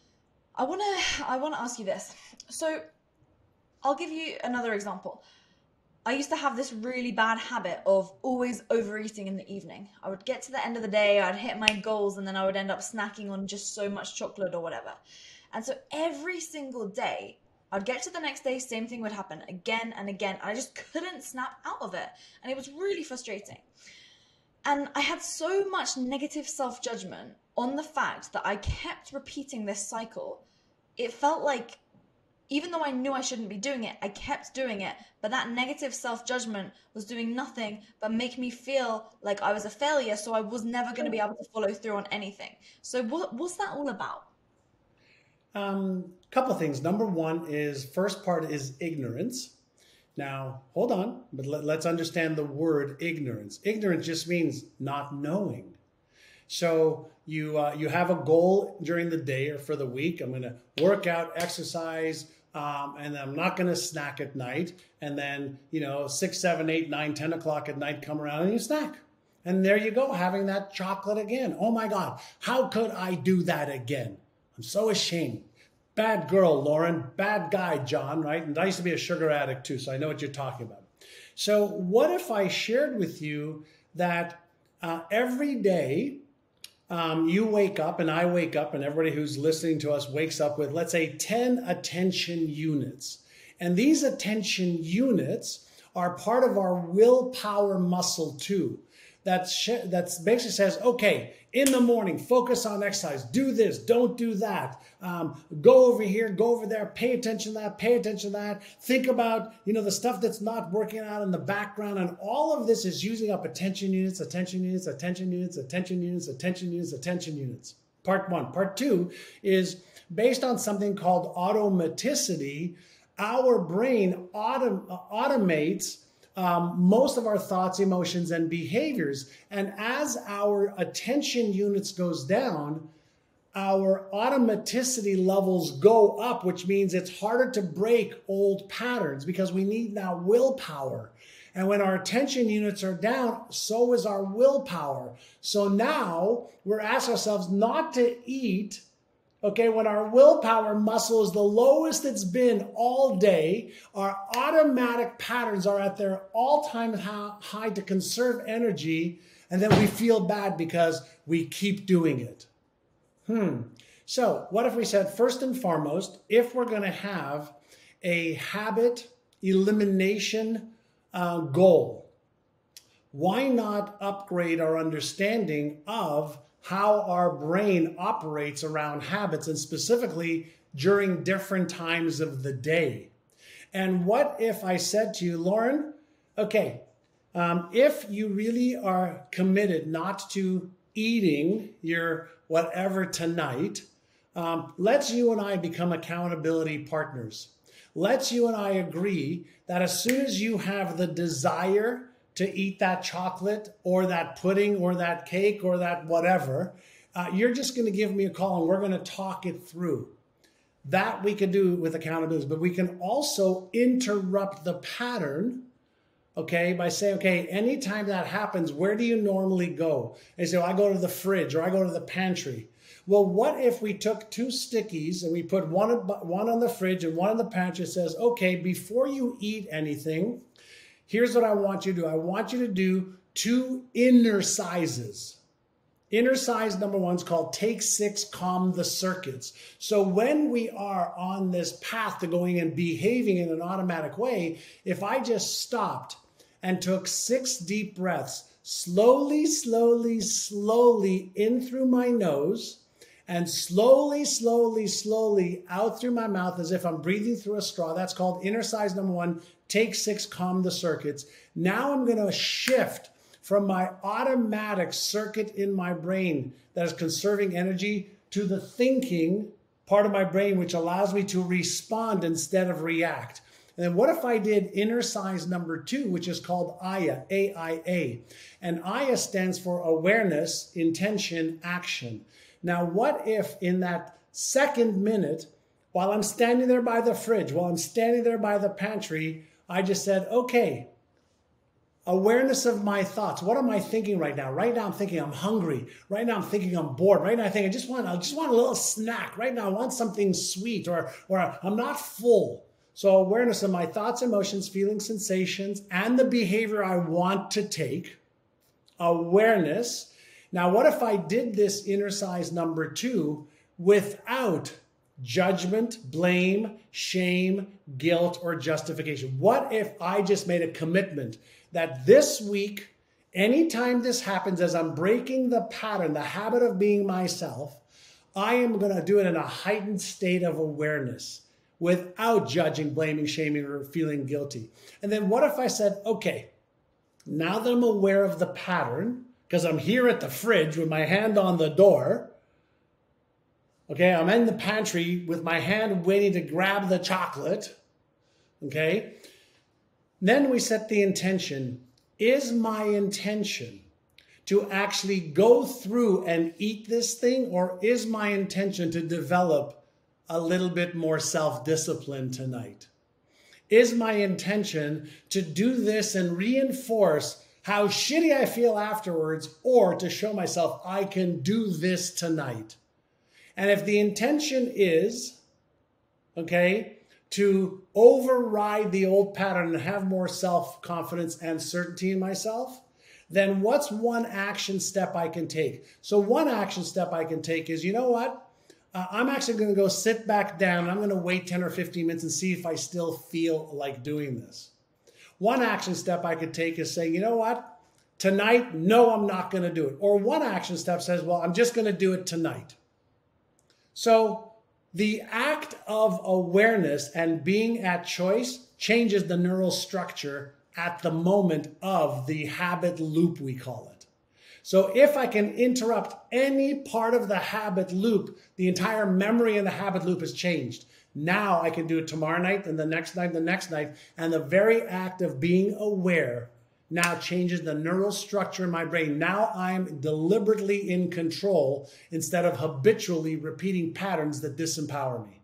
I want to I want to ask you this. So I'll give you another example. I used to have this really bad habit of always overeating in the evening. I would get to the end of the day, I'd hit my goals, and then I would end up snacking on just so much chocolate or whatever. And so every single day, I'd get to the next day, same thing would happen again and again. And I just couldn't snap out of it. And it was really frustrating. And I had so much negative self-judgment on the fact that I kept repeating this cycle. It felt like, even though I knew I shouldn't be doing it, I kept doing it. But that negative self-judgment was doing nothing but make me feel like I was a failure. So I was never going to be able to follow through on anything. So what, what's that all about? Um, couple of things. Number one is, first part is ignorance. Now, hold on, but let, let's understand the word ignorance. Ignorance just means not knowing. So you uh, you have a goal during the day or for the week. I'm going to work out, exercise, um, and I'm not going to snack at night. And then, you know, six, seven, eight, nine, ten o'clock at night come around and you snack. And there you go, having that chocolate again. Oh my God, how could I do that again? I'm so ashamed. Bad girl, Lauren. Bad guy, John, right? And I used to be a sugar addict too, so I know what you're talking about. So what if I shared with you that uh, every day um, you wake up and I wake up and everybody who's listening to us wakes up with, let's say, ten attention units. And these attention units are part of our willpower muscle too. That that's basically says, okay, in the morning, focus on exercise. Do this, don't do that. Um, go over here, go over there. Pay attention to that, pay attention to that. Think about, you know, the stuff that's not working out in the background. And all of this is using up attention units, attention units, attention units, attention units, attention units, attention units. Part one. Part two is based on something called automaticity. Our brain autom- automates Um, most of our thoughts, emotions, and behaviors. And as our attention units goes down, our automaticity levels go up, which means it's harder to break old patterns because we need now willpower. And when our attention units are down, so is our willpower. So now we're asking ourselves not to eat. Okay, when our willpower muscle is the lowest it's been all day, our automatic patterns are at their all-time high to conserve energy, and then we feel bad because we keep doing it. Hmm. So what if we said, first and foremost, if we're going to have a habit elimination uh, goal, why not upgrade our understanding of how our brain operates around habits, and specifically during different times of the day? And what if I said to you, Lauren, okay, um, if you really are committed not to eating your whatever tonight, um, let's you and I become accountability partners. Let's you and I agree that as soon as you have the desire to eat that chocolate or that pudding or that cake or that whatever, uh, you're just going to give me a call and we're going to talk it through. That we can do with accountability, but we can also interrupt the pattern, okay, by saying, okay, anytime that happens, where do you normally go? And you say, well, I go to the fridge or I go to the pantry. Well, what if we took two stickies and we put one, one on the fridge and one on the pantry that says, okay, before you eat anything, here's what I want you to do. I want you to do two inner sizes. Inner size number one is called Take Six, Calm the Circuits. So when we are on this path to going and behaving in an automatic way, if I just stopped and took six deep breaths, slowly, slowly, slowly in through my nose, and slowly, slowly, slowly out through my mouth as if I'm breathing through a straw. That's called inner size number one. Take six, calm the circuits. Now I'm going to shift from my automatic circuit in my brain that is conserving energy to the thinking part of my brain, which allows me to respond instead of react. And then what if I did inner size number two, which is called A I A, A I A. And A I A stands for awareness, intention, action. Now, what if in that second minute, while I'm standing there by the fridge, while I'm standing there by the pantry, I just said, okay, awareness of my thoughts. What am I thinking right now? Right now I'm thinking I'm hungry. Right now I'm thinking I'm bored. Right now I think I just want, I just want a little snack. Right now I want something sweet, or, or I'm not full. So awareness of my thoughts, emotions, feelings, sensations, and the behavior I want to take. Awareness. Now, what if I did this exercise number two without judgment, blame, shame, guilt, or justification? What if I just made a commitment that this week, anytime this happens, as I'm breaking the pattern, the habit of being myself, I am going to do it in a heightened state of awareness without judging, blaming, shaming, or feeling guilty. And then what if I said, okay, now that I'm aware of the pattern, because I'm here at the fridge with my hand on the door, okay, I'm in the pantry with my hand waiting to grab the chocolate, okay? Then we set the intention. Is my intention to actually go through and eat this thing, or is my intention to develop a little bit more self-discipline tonight? Is my intention to do this and reinforce how shitty I feel afterwards, or to show myself I can do this tonight? And if the intention is, okay, to override the old pattern and have more self-confidence and certainty in myself, then what's one action step I can take? So one action step I can take is, you know what? Uh, I'm actually going to go sit back down. And I'm going to wait ten or fifteen minutes and see if I still feel like doing this. One action step I could take is saying, you know what? Tonight, no, I'm not going to do it. Or one action step says, well, I'm just going to do it tonight. So the act of awareness and being at choice changes the neural structure at the moment of the habit loop, we call it. So if I can interrupt any part of the habit loop, the entire memory in the habit loop has changed. Now I can do it tomorrow night, and the next night, the next night, and the very act of being aware now changes the neural structure in my brain. Now I'm deliberately in control instead of habitually repeating patterns that disempower me.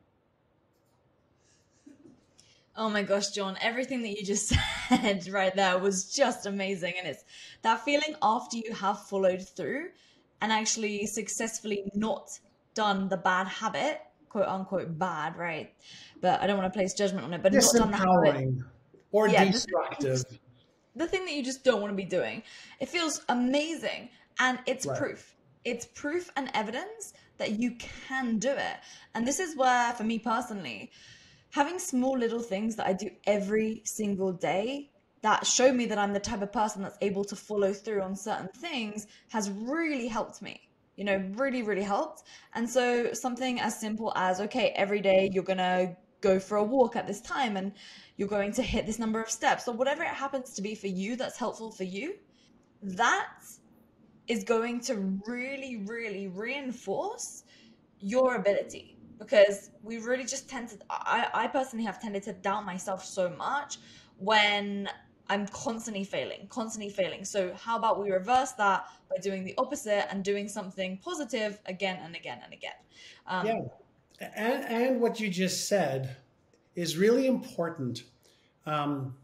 Oh my gosh, John, everything that you just said right there was just amazing. And it's that feeling after you have followed through and actually successfully not done the bad habit, quote unquote bad, right? But I don't want to place judgment on it, but not done the habit. Disempowering or Yeah, the thing, destructive. the thing that you just don't want to be doing. It feels amazing. And it's Right. proof. It's proof and evidence that you can do it. And this is where, for me personally, having small little things that I do every single day that show me that I'm the type of person that's able to follow through on certain things has really helped me, you know, really, really helped. And so something as simple as, okay, every day you're going to go for a walk at this time and you're going to hit this number of steps, or whatever it happens to be for you that's helpful for you, that is going to really, really reinforce your ability. Because we really just tend to, I, I personally have tended to doubt myself so much when I'm constantly failing, constantly failing. So how about we reverse that by doing the opposite and doing something positive again and again and again. Um, Yeah. And, and what you just said is really important. Um,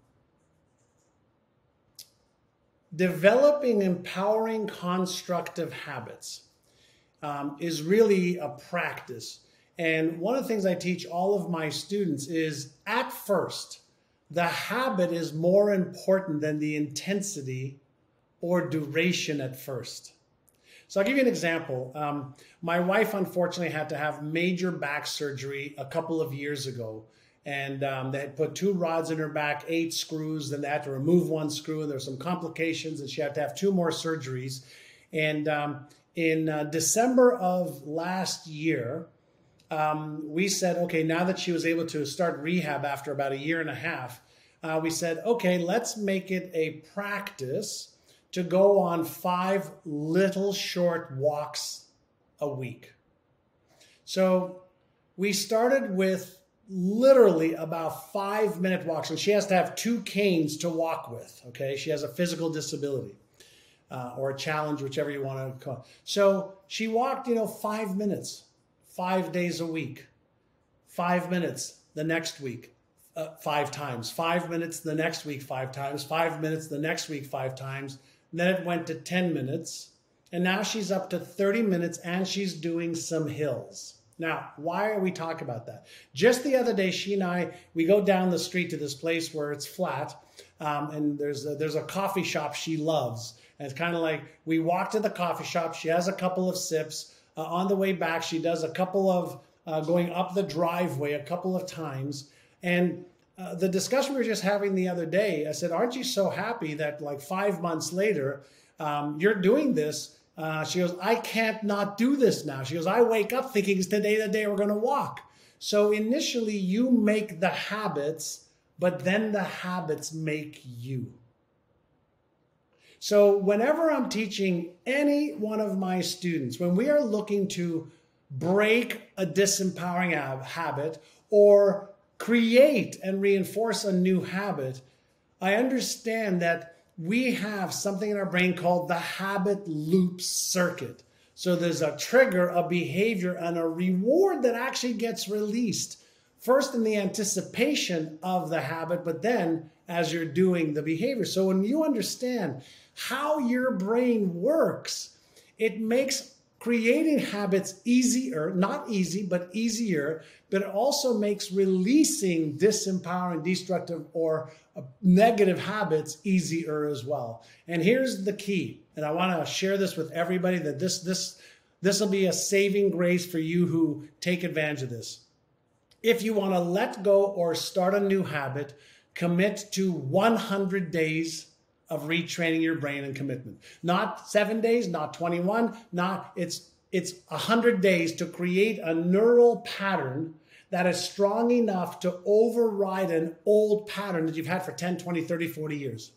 developing empowering constructive habits um, is really a practice. And one of the things I teach all of my students is, at first, the habit is more important than the intensity or duration at first. So I'll give you an example. Um, my wife, unfortunately, had to have major back surgery a couple of years ago. And um, they had put two rods in her back, eight screws, then they had to remove one screw, and there were some complications, and she had to have two more surgeries. And um, in uh, December of last year, Um, we said, okay, now that she was able to start rehab after about a year and a half, uh, we said, okay, let's make it a practice to go on five little short walks a week. So we started with literally about five minute walks, and she has to have two canes to walk with, okay? She has a physical disability uh, or a challenge, whichever you want to call it. So she walked, you know, five minutes. Five days a week, five minutes the next week, uh, five times, five minutes the next week, five times, five minutes the next week, five times. And then it went to ten minutes. And now she's up to thirty minutes and she's doing some hills. Now, why are we talking about that? Just the other day, she and I, we go down the street to this place where it's flat, um, and there's a, there's a coffee shop she loves. And it's kind of like we walk to the coffee shop. She has a couple of sips. Uh, on the way back, she does a couple of uh, going up the driveway a couple of times. And uh, the discussion we were just having the other day, I said, aren't you so happy that like five months later, um, you're doing this? Uh, she goes, I can't not do this now. She goes, I wake up thinking it's today the day we're going to walk. So initially you make the habits, but then the habits make you. So whenever I'm teaching any one of my students, when we are looking to break a disempowering habit or create and reinforce a new habit, I understand that we have something in our brain called the habit loop circuit. So there's a trigger, a behavior, and a reward that actually gets released. First in the anticipation of the habit, but then as you're doing the behavior. So when you understand how your brain works, it makes creating habits easier, not easy, but easier, but it also makes releasing disempowering, destructive, or uh, negative habits easier as well. And here's the key, and I want to share this with everybody, that this, this, this will be a saving grace for you who take advantage of this. If you want to let go or start a new habit, commit to one hundred days of retraining your brain and commitment. Not seven days, not twenty-one, not, it's, it's one hundred days to create a neural pattern that is strong enough to override an old pattern that you've had for ten, twenty, thirty, forty years.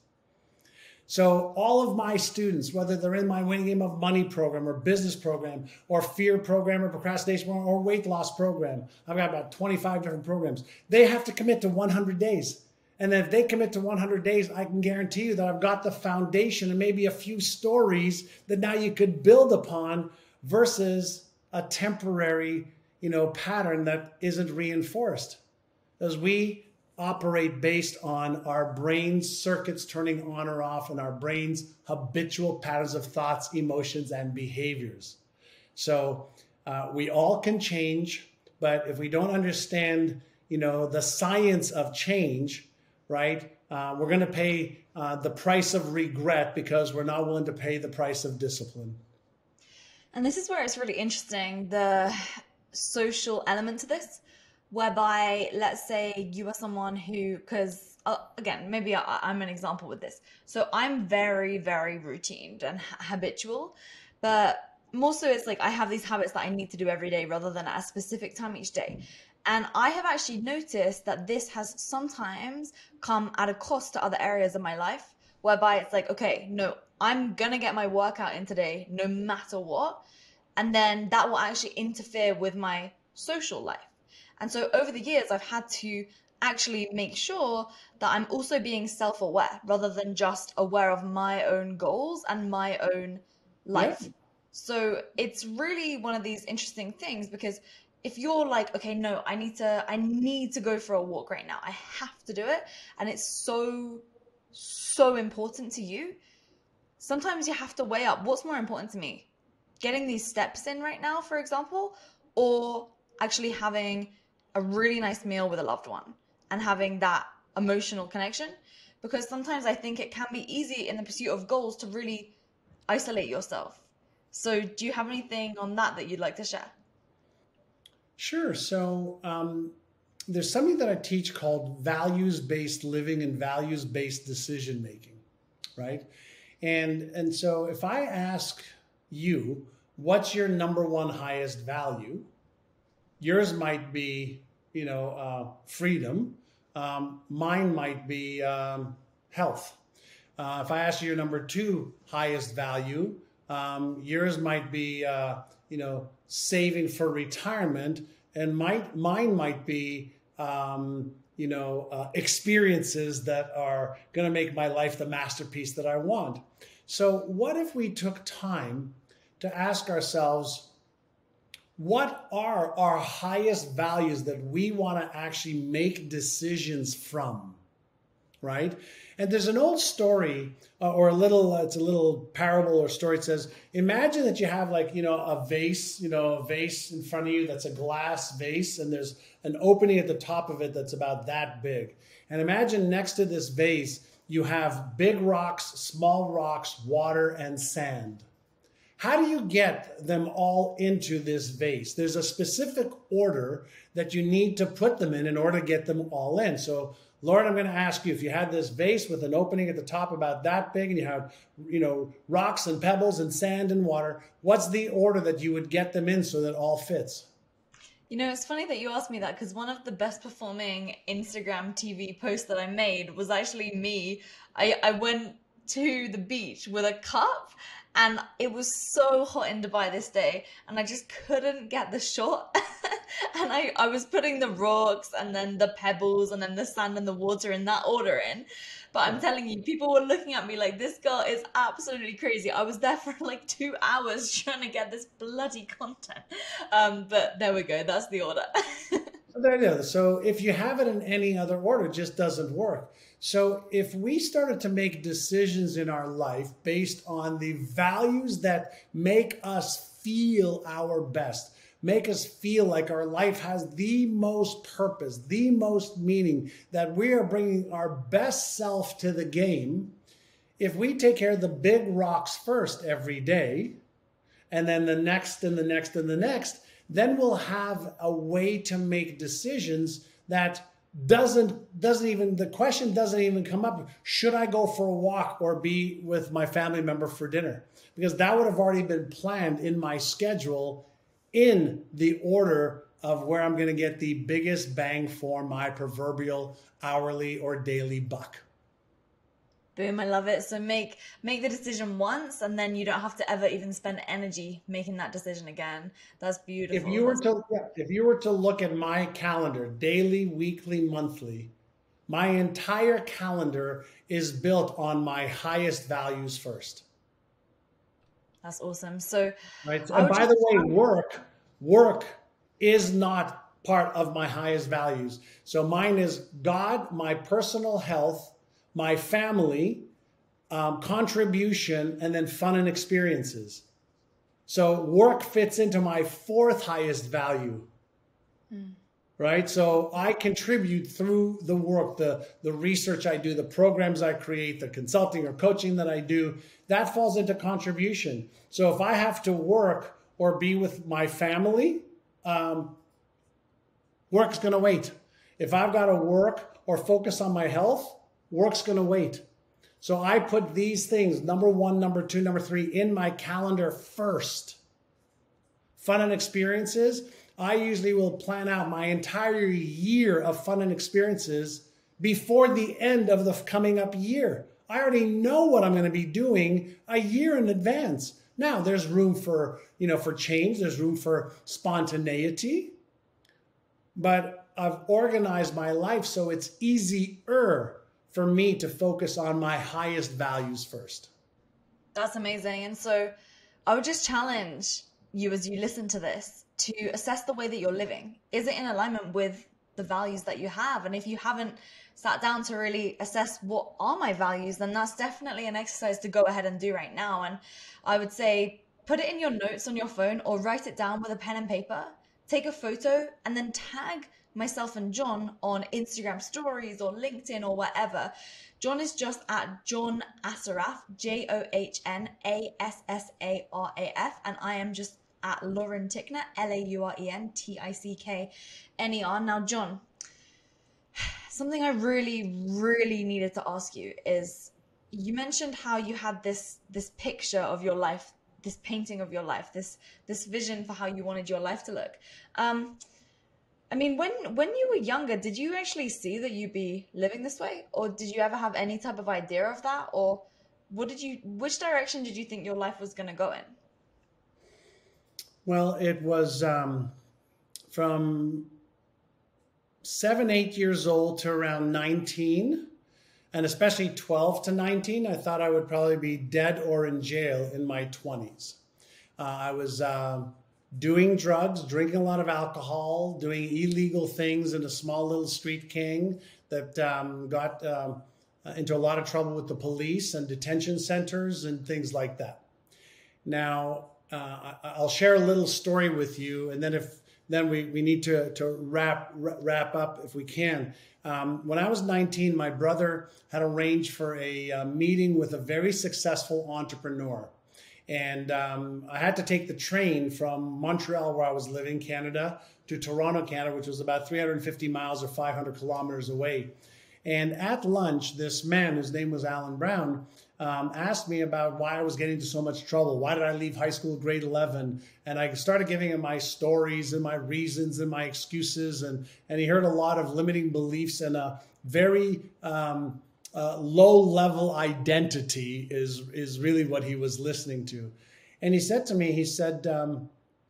So all of my students, whether they're in my Winning Game of Money program or business program or fear program or procrastination program or weight loss program, I've got about twenty-five different programs. They have to commit to one hundred days. And if they commit to one hundred days, I can guarantee you that I've got the foundation and maybe a few stories that now you could build upon versus a temporary, you know, pattern that isn't reinforced. As we operate based on our brain circuits turning on or off and our brain's habitual patterns of thoughts, emotions, and behaviors. So uh, we all can change, but if we don't understand, you know, the science of change, right, uh, we're going to pay uh, the price of regret because we're not willing to pay the price of discipline. And this is where it's really interesting, the social element to this, whereby let's say you are someone who, because uh, again, maybe I, I'm an example with this. So I'm very, very routined and ha- habitual, but more so it's like I have these habits that I need to do every day rather than at a specific time each day. And I have actually noticed that this has sometimes come at a cost to other areas of my life, whereby it's like, okay, no, I'm gonna get my workout in today no matter what. And then that will actually interfere with my social life. And so over the years, I've had to actually make sure that I'm also being self-aware rather than just aware of my own goals and my own life. Yeah. So it's really one of these interesting things, because if you're like, okay, no, I need to, I need to go for a walk right now. I have to do it. And it's so, so important to you. Sometimes you have to weigh up what's more important to me, getting these steps in right now, for example, or actually having a really nice meal with a loved one and having that emotional connection. Because sometimes I think it can be easy in the pursuit of goals to really isolate yourself. So do you have anything on that that you'd like to share? Sure. So um, there's something that I teach called values-based living and values-based decision-making, right? And, and so if I ask you, what's your number one highest value? Yours might be, you know, uh, freedom. Um, mine might be um, health. Uh, if I ask you your number two highest value, um, yours might be, uh, you know, saving for retirement, and my, mine might be, um, you know, uh, experiences that are going to make my life the masterpiece that I want. So what if we took time to ask ourselves, what are our highest values that we want to actually make decisions from? right? And there's an old story uh, or a little, uh, it's a little parable or story. It says, imagine that you have like, you know, a vase, you know, a vase in front of you that's a glass vase, and there's an opening at the top of it that's about that big. And imagine next to this vase, you have big rocks, small rocks, water, and sand. How do you get them all into this vase? There's a specific order that you need to put them in in order to get them all in. So, Lord, I'm going to ask you, if you had this vase with an opening at the top about that big, and you have, you know, rocks and pebbles and sand and water, what's the order that you would get them in so that all fits? You know, it's funny that you asked me that, because one of the best performing Instagram T V posts that I made was actually me. I, I went to the beach with a cup, and it was so hot in Dubai this day, and I just couldn't get the shot. And I, I was putting the rocks and then the pebbles and then the sand and the water in that order in. But I'm telling you, people were looking at me like, this girl is absolutely crazy. I was there for like two hours trying to get this bloody content. Um, but there we go. That's the order. There you go. So if you have it in any other order, it just doesn't work. So if we started to make decisions in our life based on the values that make us feel our best, make us feel like our life has the most purpose, the most meaning, that we are bringing our best self to the game, if we take care of the big rocks first every day, and then the next and the next and the next, then we'll have a way to make decisions that doesn't, doesn't even, the question doesn't even come up, should I go for a walk or be with my family member for dinner? Because that would have already been planned in my schedule in the order of where I'm going to get the biggest bang for my proverbial hourly or daily buck. Boom, I love it. So make make the decision once, and then you don't have to ever even spend energy making that decision again. That's beautiful. If you were That's... to yeah, if you were to look at my calendar, daily, weekly, monthly, my entire calendar is built on my highest values first. That's awesome. So, right. And by the way, work, work is not part of my highest values. So mine is God, my personal health, my family, um, contribution, and then fun and experiences. So work fits into my fourth highest value. Mm. Right? So I contribute through the work, the, the research I do, the programs I create, the consulting or coaching that I do, that falls into contribution. So if I have to work or be with my family, um, work's going to wait. If I've got to work or focus on my health, work's going to wait. So I put these things, number one, number two, number three, in my calendar first. Fun and experiences. I usually will plan out my entire year of fun and experiences before the end of the coming up year. I already know what I'm going to be doing a year in advance. Now, there's room for, you know, for change. There's room for spontaneity. But I've organized my life so it's easier for me to focus on my highest values first. That's amazing. And so I would just challenge you as you listen to this to assess the way that you're living. Is it in alignment with the values that you have? And if you haven't sat down to really assess what are my values, then that's definitely an exercise to go ahead and do right now. And I would say put it in your notes on your phone or write it down with a pen and paper, take a photo, and then tag myself and John on Instagram stories or LinkedIn or whatever. John is just at John Assaraf, J O H N A S S A R A F, and I am just at Lauren Tickner, L A U R E N T I C K N E R. Now, John, something I really, really needed to ask you is, you mentioned how you had this this picture of your life, this painting of your life, this this vision for how you wanted your life to look. Um, I mean, when when you were younger, did you actually see that you'd be living this way, or did you ever have any type of idea of that, or what did you, which direction did you think your life was going to go in? Well, it was um, from seven, eight years old to around nineteen, and especially twelve to nineteen. I thought I would probably be dead or in jail in my twenties. Uh, I was uh, doing drugs, drinking a lot of alcohol, doing illegal things in a small little street king that um, got um, uh, into a lot of trouble with the police and detention centers and things like that. Now, uh, I'll share a little story with you, and then if then we, we need to, to wrap wrap up if we can. Um, when I was nineteen, my brother had arranged for a, a meeting with a very successful entrepreneur. And um, I had to take the train from Montreal, where I was living, Canada, to Toronto, Canada, which was about three hundred fifty miles or five hundred kilometers away. And at lunch, this man, whose name was Alan Brown, um, asked me about why I was getting into so much trouble. Why did I leave high school grade eleven? And I started giving him my stories and my reasons and my excuses. And, and he heard a lot of limiting beliefs and a very um, uh, low-level identity is, is really what he was listening to. And he said to me, he said, um,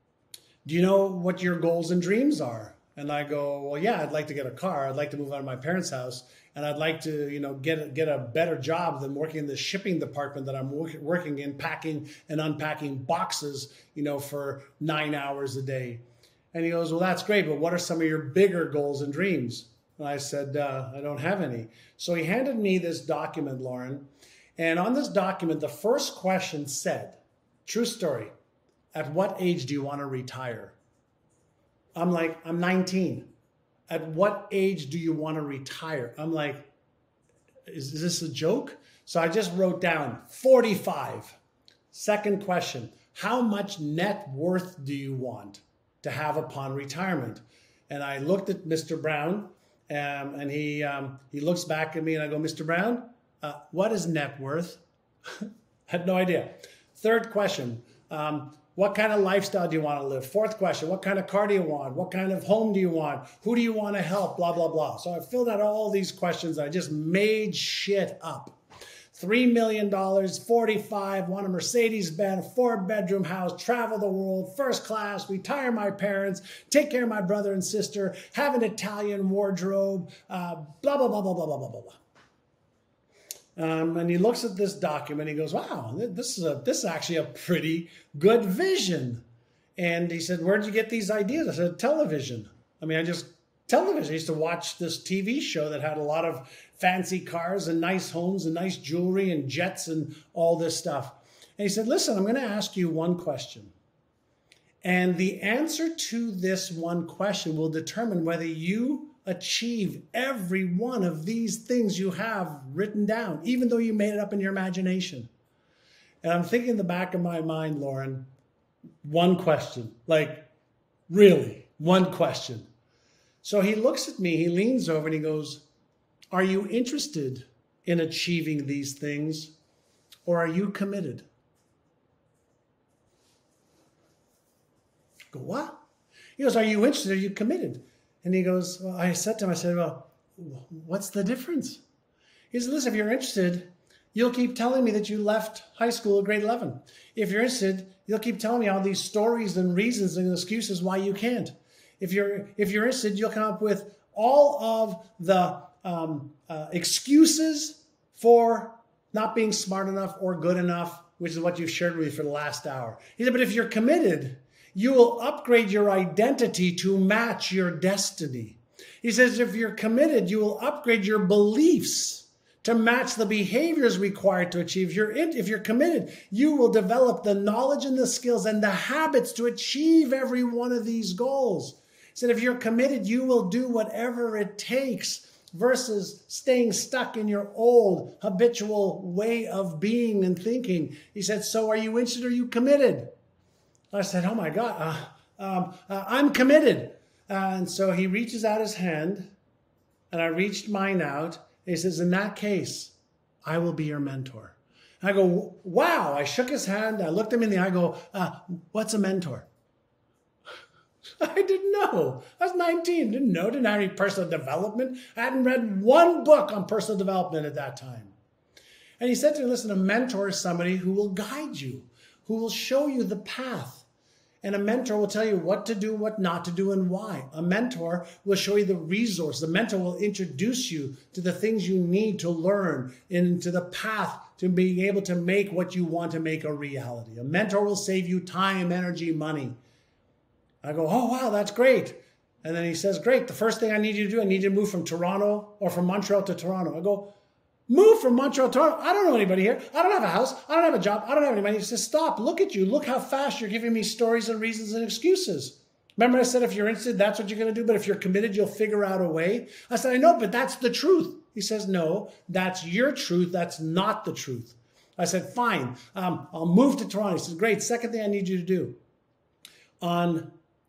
do you know what your goals and dreams are? And I go, well, yeah, I'd like to get a car. I'd like to move out of my parents' house. And I'd like to, you know, get a, get a better job than working in the shipping department that I'm work, working in, packing and unpacking boxes, you know, for nine hours a day. And he goes, well, that's great, but what are some of your bigger goals and dreams? And I said, uh, I don't have any. So he handed me this document, Lauren. And on this document, the first question said, true story, at what age do you want to retire? I'm like, I'm nineteen. At what age do you want to retire? I'm like, is, is this a joke? So I just wrote down forty-five. Second question, how much net worth do you want to have upon retirement? And I looked at Mister Brown, um, and he um, he looks back at me, and I go, Mister Brown, uh, what is net worth? Had no idea. Third question, um, what kind of lifestyle do you want to live? Fourth question, what kind of car do you want? What kind of home do you want? Who do you want to help? Blah, blah, blah. So I filled out all these questions. I just made shit up. Three million dollars, forty-five, want a Mercedes-Benz, four-bedroom house, travel the world, first class, retire my parents, take care of my brother and sister, have an Italian wardrobe, uh, blah, blah, blah, blah, blah, blah, blah, blah, blah. Um, and he looks at this document. He goes, wow, this is, a, this is actually a pretty good vision. And he said, where'd you get these ideas? I said, television. I mean, I just, television. I used to watch this T V show that had a lot of fancy cars and nice homes and nice jewelry and jets and all this stuff. And he said, listen, I'm going to ask you one question. And the answer to this one question will determine whether you achieve every one of these things you have written down, even though you made it up in your imagination. And I'm thinking in the back of my mind, Lauren, one question, like really one question. So he looks at me, he leans over and he goes, are you interested in achieving these things, or are you committed? I go, what? He goes, are you interested? Are you committed? And he goes, well, I said to him, I said, well, what's the difference? He said, listen, if you're interested, you'll keep telling me that you left high school at grade eleven. If you're interested, you'll keep telling me all these stories and reasons and excuses why you can't. If you're, if you're interested, you'll come up with all of the um, uh, excuses for not being smart enough or good enough, which is what you've shared with me for the last hour. He said, but if you're committed, you will upgrade your identity to match your destiny. He says, if you're committed, you will upgrade your beliefs to match the behaviors required to achieve. If you're, in, if you're committed, you will develop the knowledge and the skills and the habits to achieve every one of these goals. He said, if you're committed, you will do whatever it takes versus staying stuck in your old habitual way of being and thinking. He said, so are you interested or are you committed? I said, oh my God, uh, um, uh, I'm committed. Uh, and so he reaches out his hand, and I reached mine out. He says, in that case, I will be your mentor. And I go, wow. I shook his hand. I looked him in the eye. I go, uh, what's a mentor? I didn't know. I was nineteen. Didn't know. Didn't have any personal development. I hadn't read one book on personal development at that time. And he said to me, listen, a mentor is somebody who will guide you, who will show you the path. And a mentor will tell you what to do, what not to do, and why. A mentor will show you the resources. A mentor will introduce you to the things you need to learn and to the path to being able to make what you want to make a reality. A mentor will save you time, energy, money. I go, oh, wow, that's great. And then he says, great, the first thing I need you to do, I need you to move from Toronto or from Montreal to Toronto. I go, Move from Montreal to Toronto. I don't know anybody here. I don't have a house. I don't have a job. I don't have any money. He says, stop. Look at you. Look how fast you're giving me stories and reasons and excuses. Remember I said if you're interested, that's what you're going to do. But if you're committed, you'll figure out a way. I said, I know, but that's the truth. He says, no, that's your truth. That's not the truth. I said, fine. Um, I'll move to Toronto. He says, great. Second thing I need you to do. On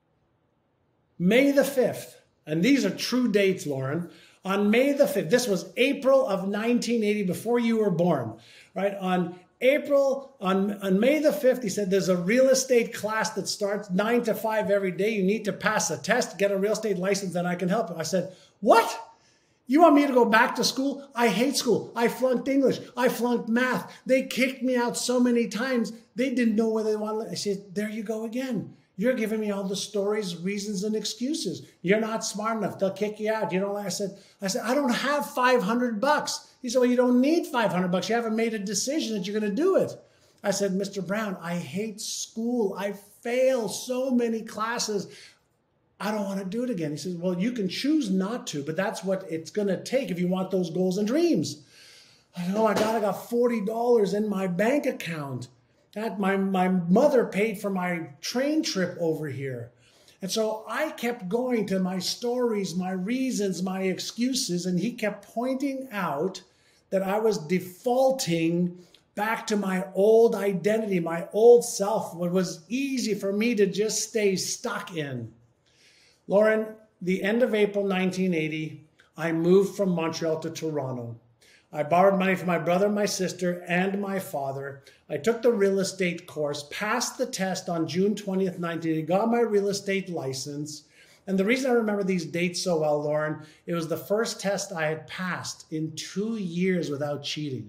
May the fifth, and these are true dates, Lauren, on May the fifth, this was April of nineteen eighty, before you were born, right? On April, on, on May the fifth, he said, there's a real estate class that starts nine to five every day. You need to pass a test, get a real estate license, and I can help you. I said, what? You want me to go back to school? I hate school. I flunked English. I flunked math. They kicked me out so many times. They didn't know where they wanted. I said, there you go again. You're giving me all the stories, reasons, and excuses. You're not smart enough. They'll kick you out. You don't like, I said, I said, I don't have five hundred bucks. He said, well, you don't need five hundred bucks. You haven't made a decision that you're going to do it. I said, Mister Brown, I hate school. I fail so many classes. I don't want to do it again. He says, well, you can choose not to, but that's what it's going to take if you want those goals and dreams. I said, oh my God, I got forty dollars in my bank account. That my, my mother paid for my train trip over here. And so I kept going to my stories, my reasons, my excuses, and he kept pointing out that I was defaulting back to my old identity, my old self, what was easy for me to just stay stuck in. Lauren, the end of April nineteen eighty, I moved from Montreal to Toronto. I borrowed money from my brother, my sister, and my father. I took the real estate course, passed the test on June twentieth, nineteen eighty, got my real estate license. And the reason I remember these dates so well, Lauren, it was the first test I had passed in two years without cheating.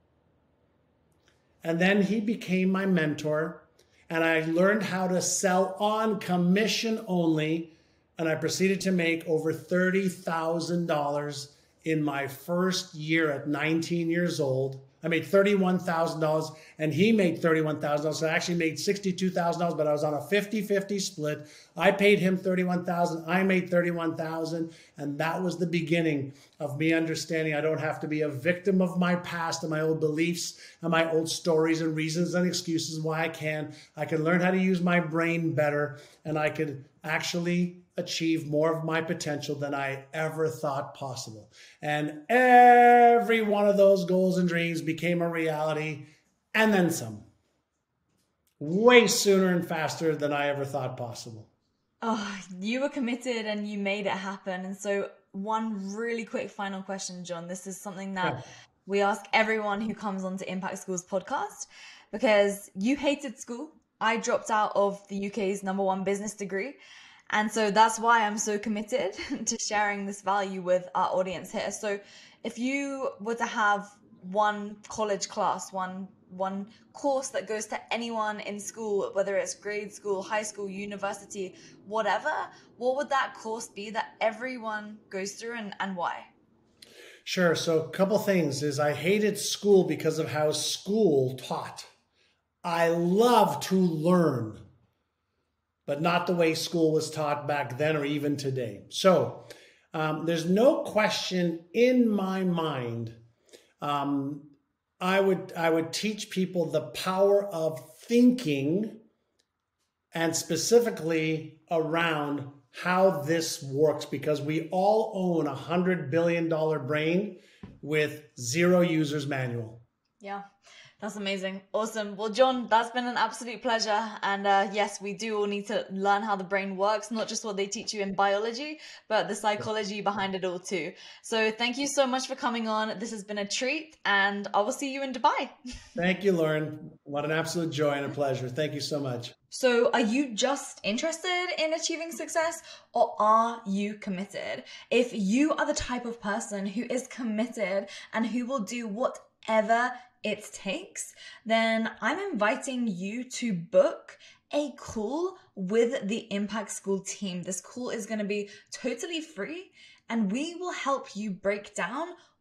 And then he became my mentor, and I learned how to sell on commission only, and I proceeded to make over thirty thousand dollars in my first year at nineteen years old. I made thirty-one thousand dollars and he made thirty-one thousand dollars. So I actually made sixty-two thousand dollars, but I was on a fifty fifty split. I paid him thirty-one thousand dollars. I made thirty-one thousand dollars. And that was the beginning of me understanding I don't have to be a victim of my past and my old beliefs and my old stories and reasons and excuses why I can. I can learn how to use my brain better, and I could actually achieve more of my potential than I ever thought possible. And every one of those goals and dreams became a reality, and then some. Way sooner and faster than I ever thought possible. Oh, you were committed and you made it happen. And so one really quick final question, John. This is something that yeah. we ask everyone who comes onto Impact Schools podcast, because you hated school. I dropped out of the U K's number one business degree. And so that's why I'm so committed to sharing this value with our audience here. So if you were to have one college class, one one course that goes to anyone in school, whether it's grade school, high school, university, whatever, what would that course be that everyone goes through, and, and why? Sure. So a couple things is I hated school because of how school taught. I love to learn, but not the way school was taught back then or even today. So um, there's no question in my mind. Um, I would I would teach people the power of thinking, and specifically around how this works, because we all own a hundred billion dollar brain with zero users manual. Yeah. That's amazing. Awesome. Well, John, that's been an absolute pleasure. And uh, yes, we do all need to learn how the brain works, not just what they teach you in biology, but the psychology behind it all too. So thank you so much for coming on. This has been a treat, and I will see you in Dubai. Thank you, Lauren. What an absolute joy and a pleasure. Thank you so much. So are you just interested in achieving success, or are you committed? If you are the type of person who is committed and who will do whatever it takes, then I'm inviting you to book a call with the Impact School team. This call is going to be totally free, and we will help you break down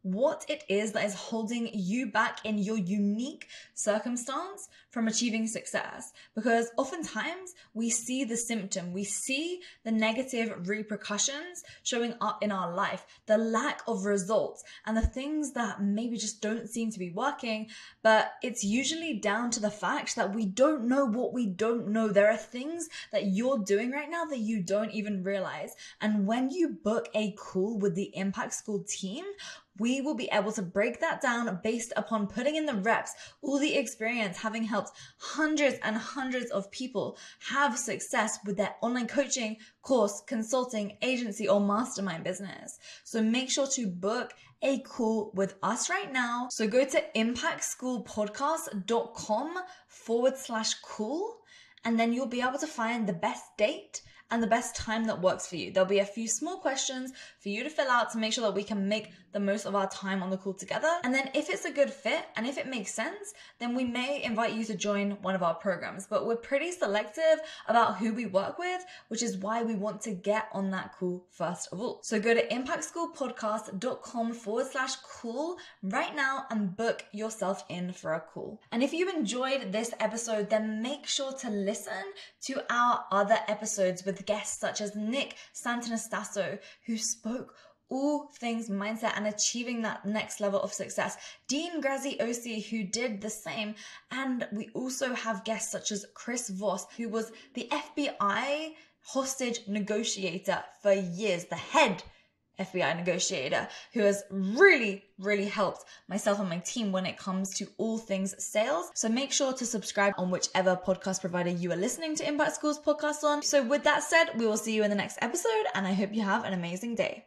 what it is that is holding you back in your unique circumstance from achieving success. Because oftentimes we see the symptom, we see the negative repercussions showing up in our life, the lack of results, and the things that maybe just don't seem to be working. But it's usually down to the fact that we don't know what we don't know. There are things that you're doing right now that you don't even realize. And when you book a call with the Impact School team, we will be able to break that down based upon putting in the reps, all the experience, having helped hundreds and hundreds of people have success with their online coaching, course, consulting, agency, or mastermind business. So make sure to book a call with us right now. So go to impactschoolpodcast.com forward slash call, and then you'll be able to find the best date and the best time that works for you. There'll be a few small questions for you to fill out to make sure that we can make the most of our time on the call together. And then if it's a good fit and if it makes sense, then we may invite you to join one of our programs. But we're pretty selective about who we work with, which is why we want to get on that call first of all. So go to impactschoolpodcast.com forward slash call right now and book yourself in for a call. And if you enjoyed this episode, then make sure to listen to our other episodes with guests such as Nick Santanastasso, who spoke all things mindset and achieving that next level of success. Dean Graziosi, who did the same. And we also have guests such as Chris Voss, who was the F B I hostage negotiator for years, the head F B I negotiator, who has really, really helped myself and my team when it comes to all things sales. So make sure to subscribe on whichever podcast provider you are listening to Impact School's podcast on. So with that said, we will see you in the next episode, and I hope you have an amazing day.